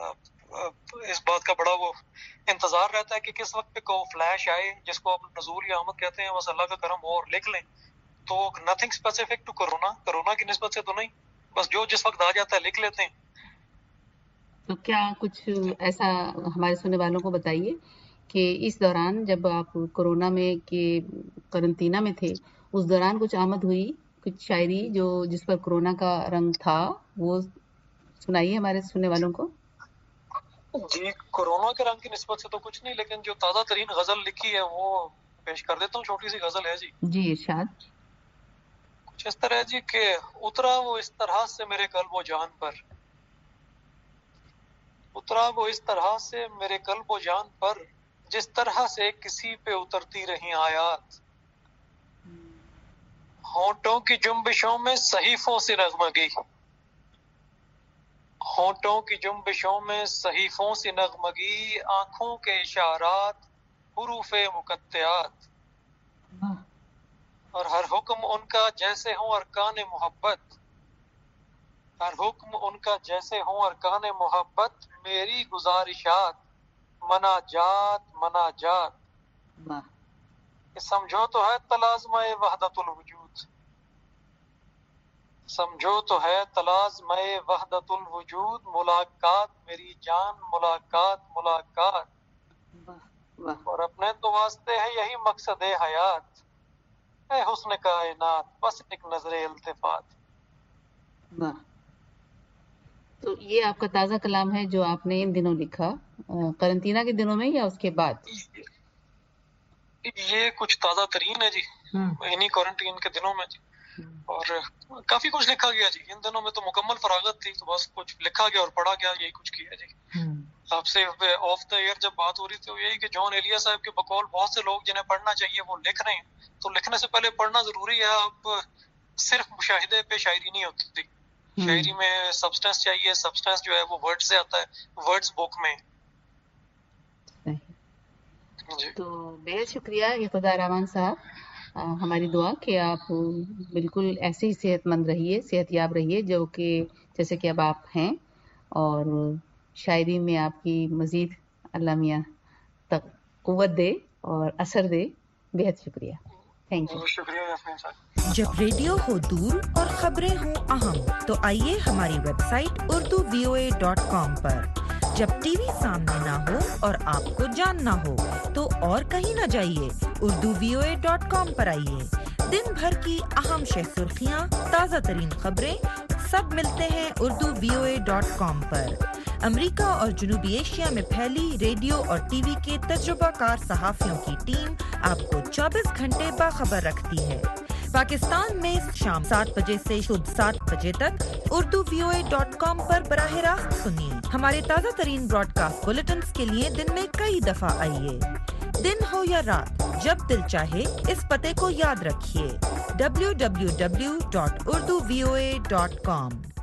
اس بات کا بڑا وہ انتظار رہتا ہے کہ کس وقت پہ کو فلیش آئے جس کو آپ نزول یا آمد کہتے ہیں، بس اللہ کا کرم ہو اور لکھ لیں۔ تو نتھنگ اسپیسیفک ٹو کرونا کی نسبت سے تو نہیں، بس جو جس وقت آ جاتا ہے لکھ لیتے ہیں۔ تو کیا کچھ ایسا ہمارے سننے والوں کو بتائیے کہ اس دوران جب آپ کورونا میں کے قرنطینہ میں تھے، اس دوران کچھ آمد ہوئی، کچھ شاعری جس پر کورونا کا رنگ تھا، وہ سنائیے ہمارے سننے والوں کو۔ جی کورونا کے رنگ کی نسبت سے تو کچھ نہیں، لیکن جو تازہ ترین غزل لکھی ہے وہ پیش کر دیتا ہوں۔ چھوٹی سی غزل ہے جی ارشاد۔ کچھ اس طرح جی کہ اترا وہ اس طرح سے میرے قلب و جان پر، اترا وہ اس طرح سے میرے قلب و جان پر، جس طرح سے کسی پہ اترتی رہی آیات، ہونٹوں کی جنبشوں میں صحیفوں سے نغمگی، ہونٹوں کی جنبشوں میں صحیفوں سے نغمگی، آنکھوں کے اشارات حروف مقطعات، اور ہر حکم ان کا جیسے ہوں ارکان محبت، ہر حکم ان کا جیسے ہوں ارکان محبت، میری گزارشات مناجات مناجات، کہ سمجھو تو ہے تلازمہ وحدت الوجود، سمجھو تو ہے تلازمہ وحدت الوجود، ملاقات میری جان ملاقات ملاقات، اور اپنے تو واسطے ہے یہی مقصد حیات، اے حسن کائنات بس ایک نظر التفات۔ تو یہ آپ کا تازہ کلام ہے جو آپ نے ان دنوں لکھا، قرنطینہ کے دنوں میں یا اس کے بعد؟ یہ کچھ تازہ ترین ہے جی، انہی کوارنٹین کے دنوں میں جی، اور کافی کچھ لکھا گیا جی۔ ان دنوں میں تو مکمل فراغت تھی تو بس کچھ لکھا گیا اور پڑھا گیا، یہی کچھ کیا جی۔ آپ سے آف دا ایئر جب بات ہو رہی تھی یہی کہ جان ایلیا صاحب کے بقول بہت سے لوگ جنہیں پڑھنا چاہیے وہ لکھ رہے ہیں، تو لکھنے سے پہلے پڑھنا ضروری ہے۔ اب صرف مشاہدے پہ شاعری نہیں ہوتی، شاعری میں سبسٹنس چاہیے، سبسٹنس جو ہے وہ ورڈ سے آتا ہے، ورڈز بک میں جی۔ تو بہت شکریہ خدا رحمان صاحب، ہماری دعا کہ آپ بالکل ایسے ہی صحت مند رہیے، صحت یاب رہیے جو کہ جیسے کہ اب آپ ہیں، اور شاعری میں آپ کی مزید اللہ میاں تک قوت دے اور اثر دے۔ بہت شکریہ، تھینک یو۔ شکریہ یاسمین صاحب۔ جب ریڈیو ہو دور اور خبریں ہوں اہم تو آئیے ہماری ویب سائٹ urduvoa.com پر۔ جب ٹی وی سامنے نہ ہو اور آپ کو جاننا ہو تو اور کہیں نہ جائیے، urduvoa.com پر آئیے۔ دن بھر کی اہم شہ سرخیاں، تازہ ترین خبریں سب ملتے ہیں urduvoa.com پر۔ امریکہ اور جنوبی ایشیا میں پھیلی ریڈیو اور ٹی وی کے تجربہ کار صحافیوں کی ٹیم آپ کو 24 گھنٹے باخبر رکھتی ہے۔ پاکستان میں شام 7 بجے سے صبح 7 بجے تک urduvoa.com پر براہ راست سنیے۔ ہمارے تازہ ترین براڈ کاسٹ بلیٹنز کے لیے دن میں کئی دفعہ آئیے۔ دن ہو یا رات، جب دل چاہے اس پتے کو یاد رکھیے، www.urduvoa.com۔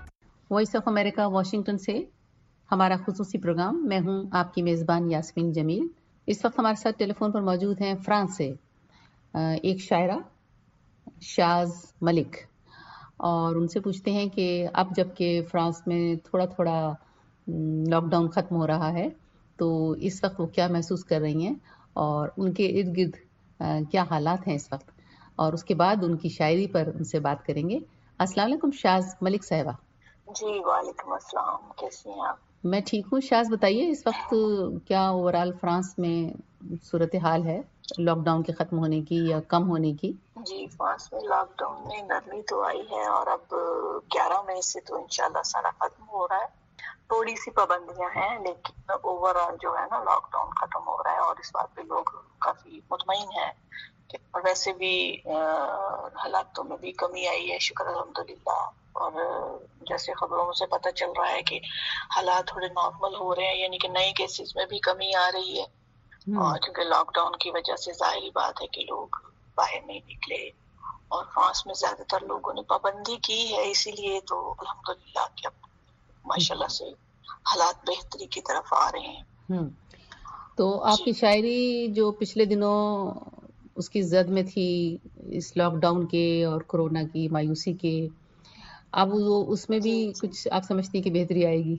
Voice of America Washington से हमारा खुसूसी प्रोग्राम। मैं हूं आपकी मेज़बान यास्मीन जमील। इस वक्त हमारे साथ टेलीफोन पर मौजूद हैं फ्रांस से एक शायरा शाज मलिक, और उनसे पूछते हैं कि अब जबकि फ्रांस में थोड़ा थोड़ा लॉकडाउन ख़त्म हो रहा है तो इस वक्त वो क्या महसूस कर रही हैं और उनके इर्द गिर्द क्या हालात हैं इस वक्त, और उसके बाद उनकी शायरी पर उनसे बात करेंगे। अस्सलाम वालेकुम शाज मलिक साहिबा। जी वालेकुम अस्सलाम, कैसी हैं आप? मैं ठीक हूँ। शाज बताइए इस वक्त क्या ओवरऑल फ्रांस में सूरत हाल है लॉकडाउन के ख़त्म होने की या कम होने की? जी, फ्रांस में लॉकडाउन में नरमी तो आई है और अब 11 मई से तो इंशाल्लाह सारा खत्म हो रहा है। थोड़ी सी पाबंदियां हैं लेकिन ओवरऑल जो है ना लॉकडाउन खत्म हो रहा है और इस बात पे लोग काफी मुतमईन हैं कि वैसे भी हालातों में भी कमी आई है, शुक्र अल्हम्दुलिल्लाह। और जैसे खबरों से पता चल रहा है कि हालात थोड़े नॉर्मल हो रहे हैं, यानी कि नए केसेस में भी कमी आ रही है। और क्योंकि लॉकडाउन की वजह से जाहिर बात है कि लोग बाहर नहीं निकले और फ्रांस में ज्यादातर लोगों ने पाबंदी की है, इसीलिए तो अल्हम्दुलिल्लाह कि अब माशाल्लाह से हालात बेहतरी की तरफ आ रहे हैं। तो आपकी शायरी जो पिछले दिनों उसकी जद में थी इस लॉकडाउन के और कोरोना की मायूसी के, अब वो उसमें भी कुछ आप समझती हैं कि बेहतरी आएगी?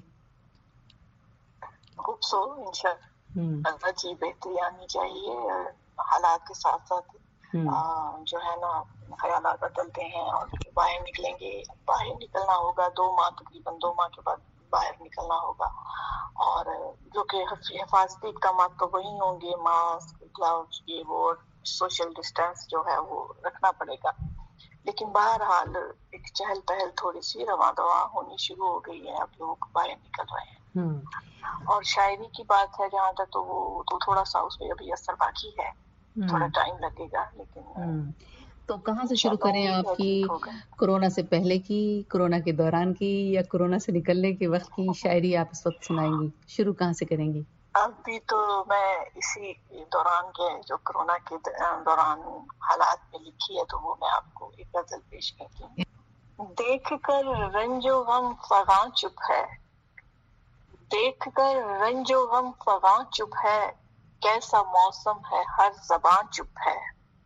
खूब सो इंशाअल्लाह जी बेहतरी आनी चाहिए। हालात के साथ साथ जो है ना ख्यालात बदलते हैं और बाहर निकलेंगे, बाहर निकलना होगा। 2 माह तकरीबन 2 माह के बाद बाहर निकलना होगा और जो कि हिफाजती इक़दाम तो वही होंगे, मास्क, ग्लव्स, ये वो, सोशल डिस्टेंस जो है वो रखना पड़ेगा। लेकिन बहरहाल एक चहल पहल थोड़ी सी रवा दवा होनी शुरू हो गई है, अब लोग बाहर निकल रहे हैं। और शायरी की बात है जहाँ तक, तो वो तो थोड़ा सा उस पर अभी असर बाकी है, थोड़ा टाइम लगेगा। लेकिन तो कहाँ से शुरू करें? आपकी कोरोना से पहले की, कोरोना के दौरान की, या कोरोना से निकलने के वक्त की शायरी आप इस वक्त सुनाएंगी? शुरू कहाँ से करेंगी? अभी तो मैं इसी दौरान के जो कोरोना के दौरान हालात में लिखी है, तो वो मैं आपको एक गजल पेश करती हूँ। देख कर रंजो गम फगा चुप है, देख कर रंजो गम फगा चुप है, कैसा मौसम है हर ज़बान चुप है।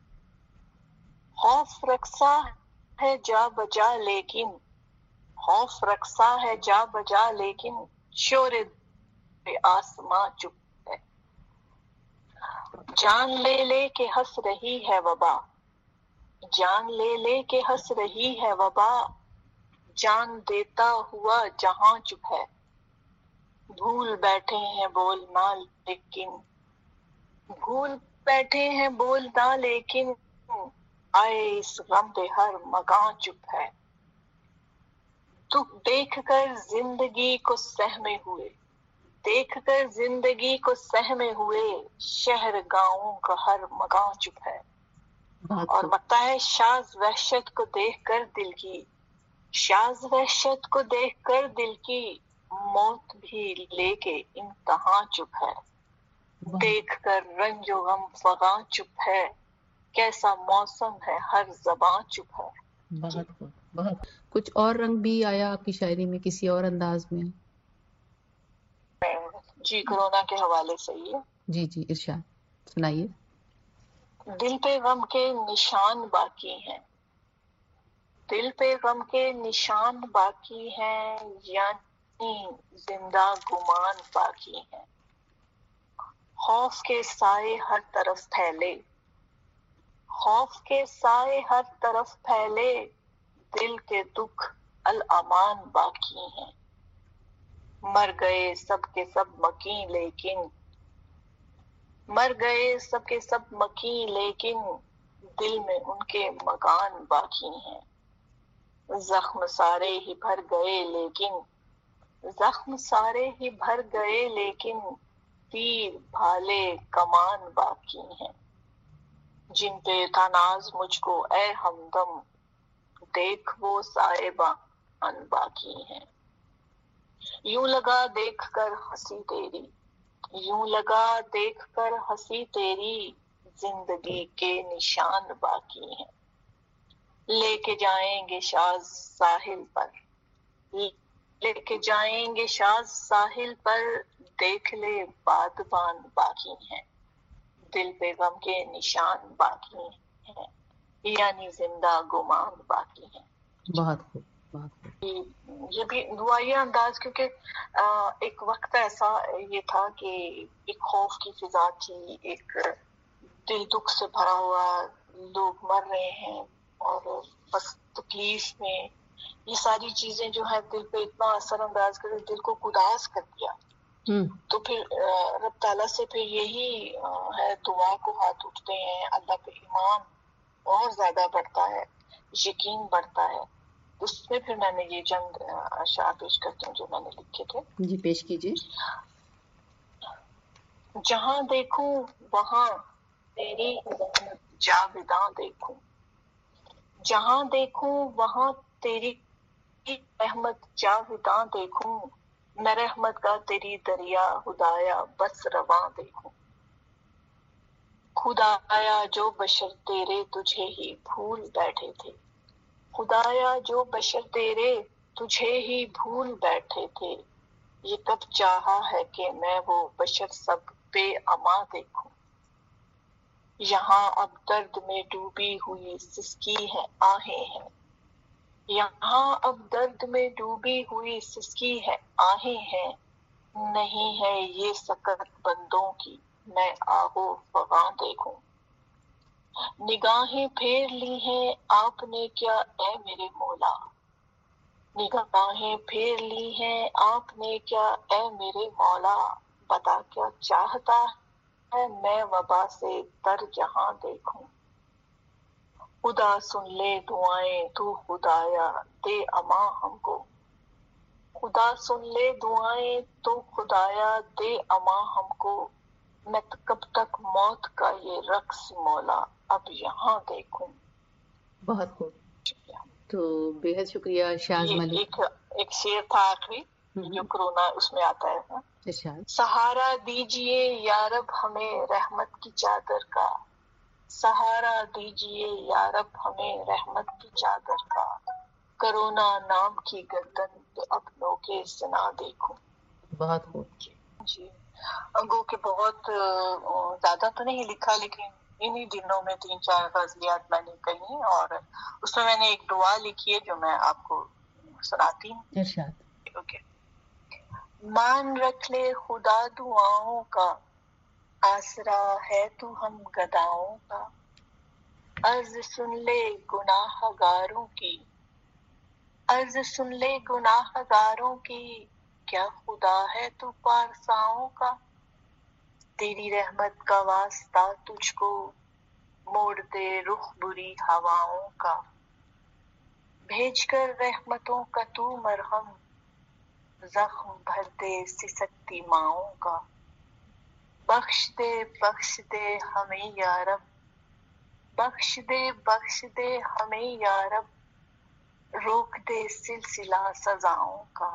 खौफ रखसा है जा बजा लेकिन, खौफ रखसा है जा बजा लेकिन, शोरे आसमां चुप है। जान ले ले के हंस रही है वबा, जान ले ले के हंस रही है वबा, जान देता हुआ जहां चुप है। भूल बैठे हैं बोलना लेकिन, भूल बैठे हैं बोलना लेकिन, आए इस गम पे हर मकान चुप है। दुख देख कर जिंदगी को सहमे हुए, देख कर जिंदगी को सहमे हुए, शहर गाँवों का हर मकान चुप है। और लगता है शाज वहशत को देख कर दिल की, शाज वहशत को देख कर दिल की, मौत भी लेके इम्तहान चुप है। देख कर रंजो गम फगा चुप है, कैसा मौसम है हर ज़बान चुप है। बहुत कुछ और रंग भी आया आपकी शायरी में किसी और अंदाज में? जी कोरोना के हवाले से ही है। जी जी इरशाद सुनाइए। दिल पे गम के निशान बाकी हैं, दिल पे गम के निशान बाकी हैं, यानी जिंदा गुमान बाकी हैं। खौफ के साए हर तरफ फैले, खौफ के साए हर तरफ फैले, दिल के दुख अल अमान बाकी हैं। मर गए सब के सब मकीन लेकिन, मर गए सब के सब मकीन लेकिन, दिल में उनके मकान बाकी हैं। जख्म सारे ही भर गए लेकिन, जख्म सारे ही भर गए लेकिन, तीर भाले कमान बाकी हैं। जिन पे था नाज मुझको ए हमदम, देख वो साहिबान बाकी हैं। यूं लगा देख कर हंसी तेरी, यूं लगा देख कर हंसी तेरी, जिंदगी के निशान बाकी हैं। लेके जाएंगे शाज साहिल पर, لے کے جائیں گے شاز ساحل پر، دیکھ لے بادبان باقی ہیں، دل پہ غم کے نشان باقی ہیں، یعنی زندہ گمان باقی ہیں۔ بہت خوب، بہت خوب۔ یہ بھی دعائیہ انداز، کیونکہ ایک وقت ایسا یہ تھا کہ ایک خوف کی فضا تھی، ایک دل دکھ سے بھرا ہوا، لوگ مر رہے ہیں اور بس تکلیف میں، یہ ساری چیزیں جو ہے دل پہ اتنا اثر انداز کر دل کو اداس کر دیا۔ تو پھر رب تعالیٰ سے پھر یہی ہے، دعا کو ہاتھ اٹھتے ہیں، اللہ پہ ایمان اور زیادہ بڑھتا ہے، یقین بڑھتا ہے۔ اس میں پھر میں نے یہ چند اشعار پیش کرتی ہوں جو میں نے لکھے تھے۔ جی پیش کیجیے۔ جہاں دیکھوں وہاں تیری جاوداں دیکھوں، جہاں دیکھوں وہاں تیری رحمت جاوداں دیکھوں، میں رحمت کا تیری دریا خدایا بس رواں دیکھوں۔ خدایا جو بشر تیرے تجھے ہی بھول بیٹھے تھے، خدایا جو بشر تیرے تجھے ہی بھول بیٹھے تھے، یہ کب چاہا ہے کہ میں وہ بشر سب بے اما دیکھوں۔ یہاں اب درد میں ڈوبی ہوئی سسکی ہے آہیں ہیں، یہاں اب درد میں ڈوبی ہوئی سسکی ہے آہیں ہیں، نہیں ہے یہ سکت بندوں کی میں آہو فغاں دیکھوں۔ نگاہیں پھیر لی ہیں آپ نے کیا اے میرے مولا، نگاہیں پھیر لی ہیں آپ نے کیا اے میرے مولا، بتا کیا چاہتا ہے میں وبا سے تر جہاں دیکھوں۔ خدا سن لے دعائیں تو خدایا دے اما ہم کو، خدا سن لے دعائیں تو خدایا دے اما ہم کو، میں کب تک موت کا یہ رقص مولا اب یہاں دیکھوں۔ بہت خوب، تو بے حد شکریہ شاز ملک۔ ایک شعر تھا آخری جو کرونا اس میں آتا ہے، سہارا دیجئے یا رب ہمیں رحمت کی چادر کا، سہارا دیجئے یا رب ہمیں رحمت کی چادر کا، کرونا نام کی گردن پہ اپنوں کے سنا دیکھوں۔ بہت خوب جی، گو کہ بہت زیادہ تو نہیں لکھا، لیکن انہی دنوں میں 3-4 غزلیات میں نے کہی، اور اس میں نے ایک دعا لکھی ہے جو میں آپ کو سناتی ہوں۔ ارشاد۔ اوکے۔ مان رکھ لے خدا دعاؤں کا، آسرا ہے تو ہم گداؤں کا، عرض سن لے گناہ گاروں کی، عرض سن لے گناہ گاروں کی، کیا خدا ہے تو پارساؤں کا، تیری رحمت کا واسطہ تجھ کو، موڑ دے رخ بری ہواؤں کا، بھیج کر رحمتوں کا تو مرہم، زخم بھر دے سسکتی ماؤں کا، بخش دے ہمیں یا رب، بخش دے ہمیں یا رب، روک دے سلسلہ سزاؤں کا،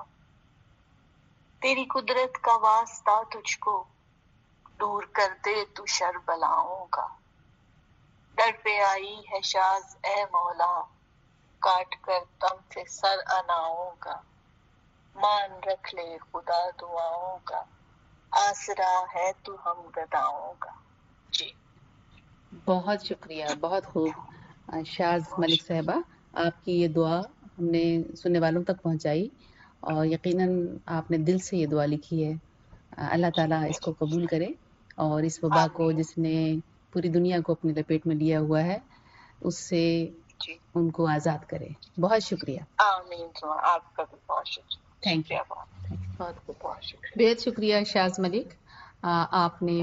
تیری قدرت کا واسطہ تجھ کو، دور کر دے تو شر بلاؤں کا، در پہ آئی ہے شاز اے مولا، کاٹ کر تم سے سر اناؤں کا، مان رکھ لے خدا دعاؤں کا، آسرا ہے تو ہم گداؤں کا۔ جی بہت شکریہ، بہت خوب شاز ملک صاحبہ، آپ کی یہ دعا ہم نے سننے والوں تک پہنچائی، اور یقیناً آپ نے دل سے یہ دعا لکھی ہے۔ اللہ تعالیٰ اس کو قبول کرے، اور اس وبا کو جس نے پوری دنیا کو اپنی لپیٹ میں لیا ہوا ہے اس سے ان کو آزاد کرے۔ بہت شکریہ۔ آمین۔ آپ کا بھی بہت شکریہ۔ تھینک یو، بہت شکریہ، بے حد شکریہ شاز ملک۔ آپ نے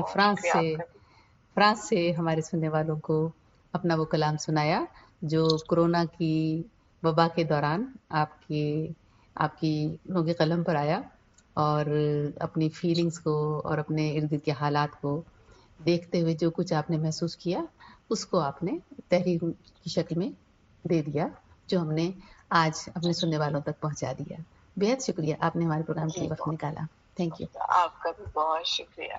فرانس سے ہمارے سننے والوں کو اپنا وہ کلام سنایا جو کرونا کی وبا کے دوران آپ کی نوگ قلم پر آیا، اور اپنی فیلنگز کو اور اپنے ارد گرد کے حالات کو دیکھتے ہوئے جو کچھ آپ نے محسوس کیا اس کو آپ نے تحریر کی شکل میں دے دیا، جو ہم نے آج اپنے سننے والوں تک پہنچا دیا۔ بے حد شکریہ، آپ نے ہمارے پروگرام کے لیے وقت نکالا۔ Thank you. آپ کا بھی بہت شکریہ۔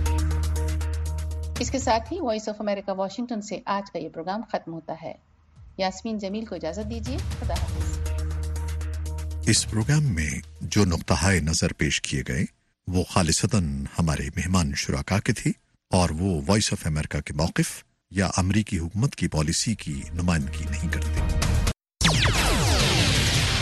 اس کے ساتھ ہی وائس آف امریکہ واشنگٹن سے آج کا یہ پروگرام ختم ہوتا ہے۔ यास्मीन जमील को इजाजत दीजिए। खुदा हाफिज। इस प्रोग्राम में जो नुक्ताए नजर पेश किए गए वो खालिसतन हमारे मेहमान शुराका के थे और वो वॉइस ऑफ अमेरिका के मौक़िफ़ या अमरीकी हुकूमत की पॉलिसी की नुमाइंदगी नहीं करते।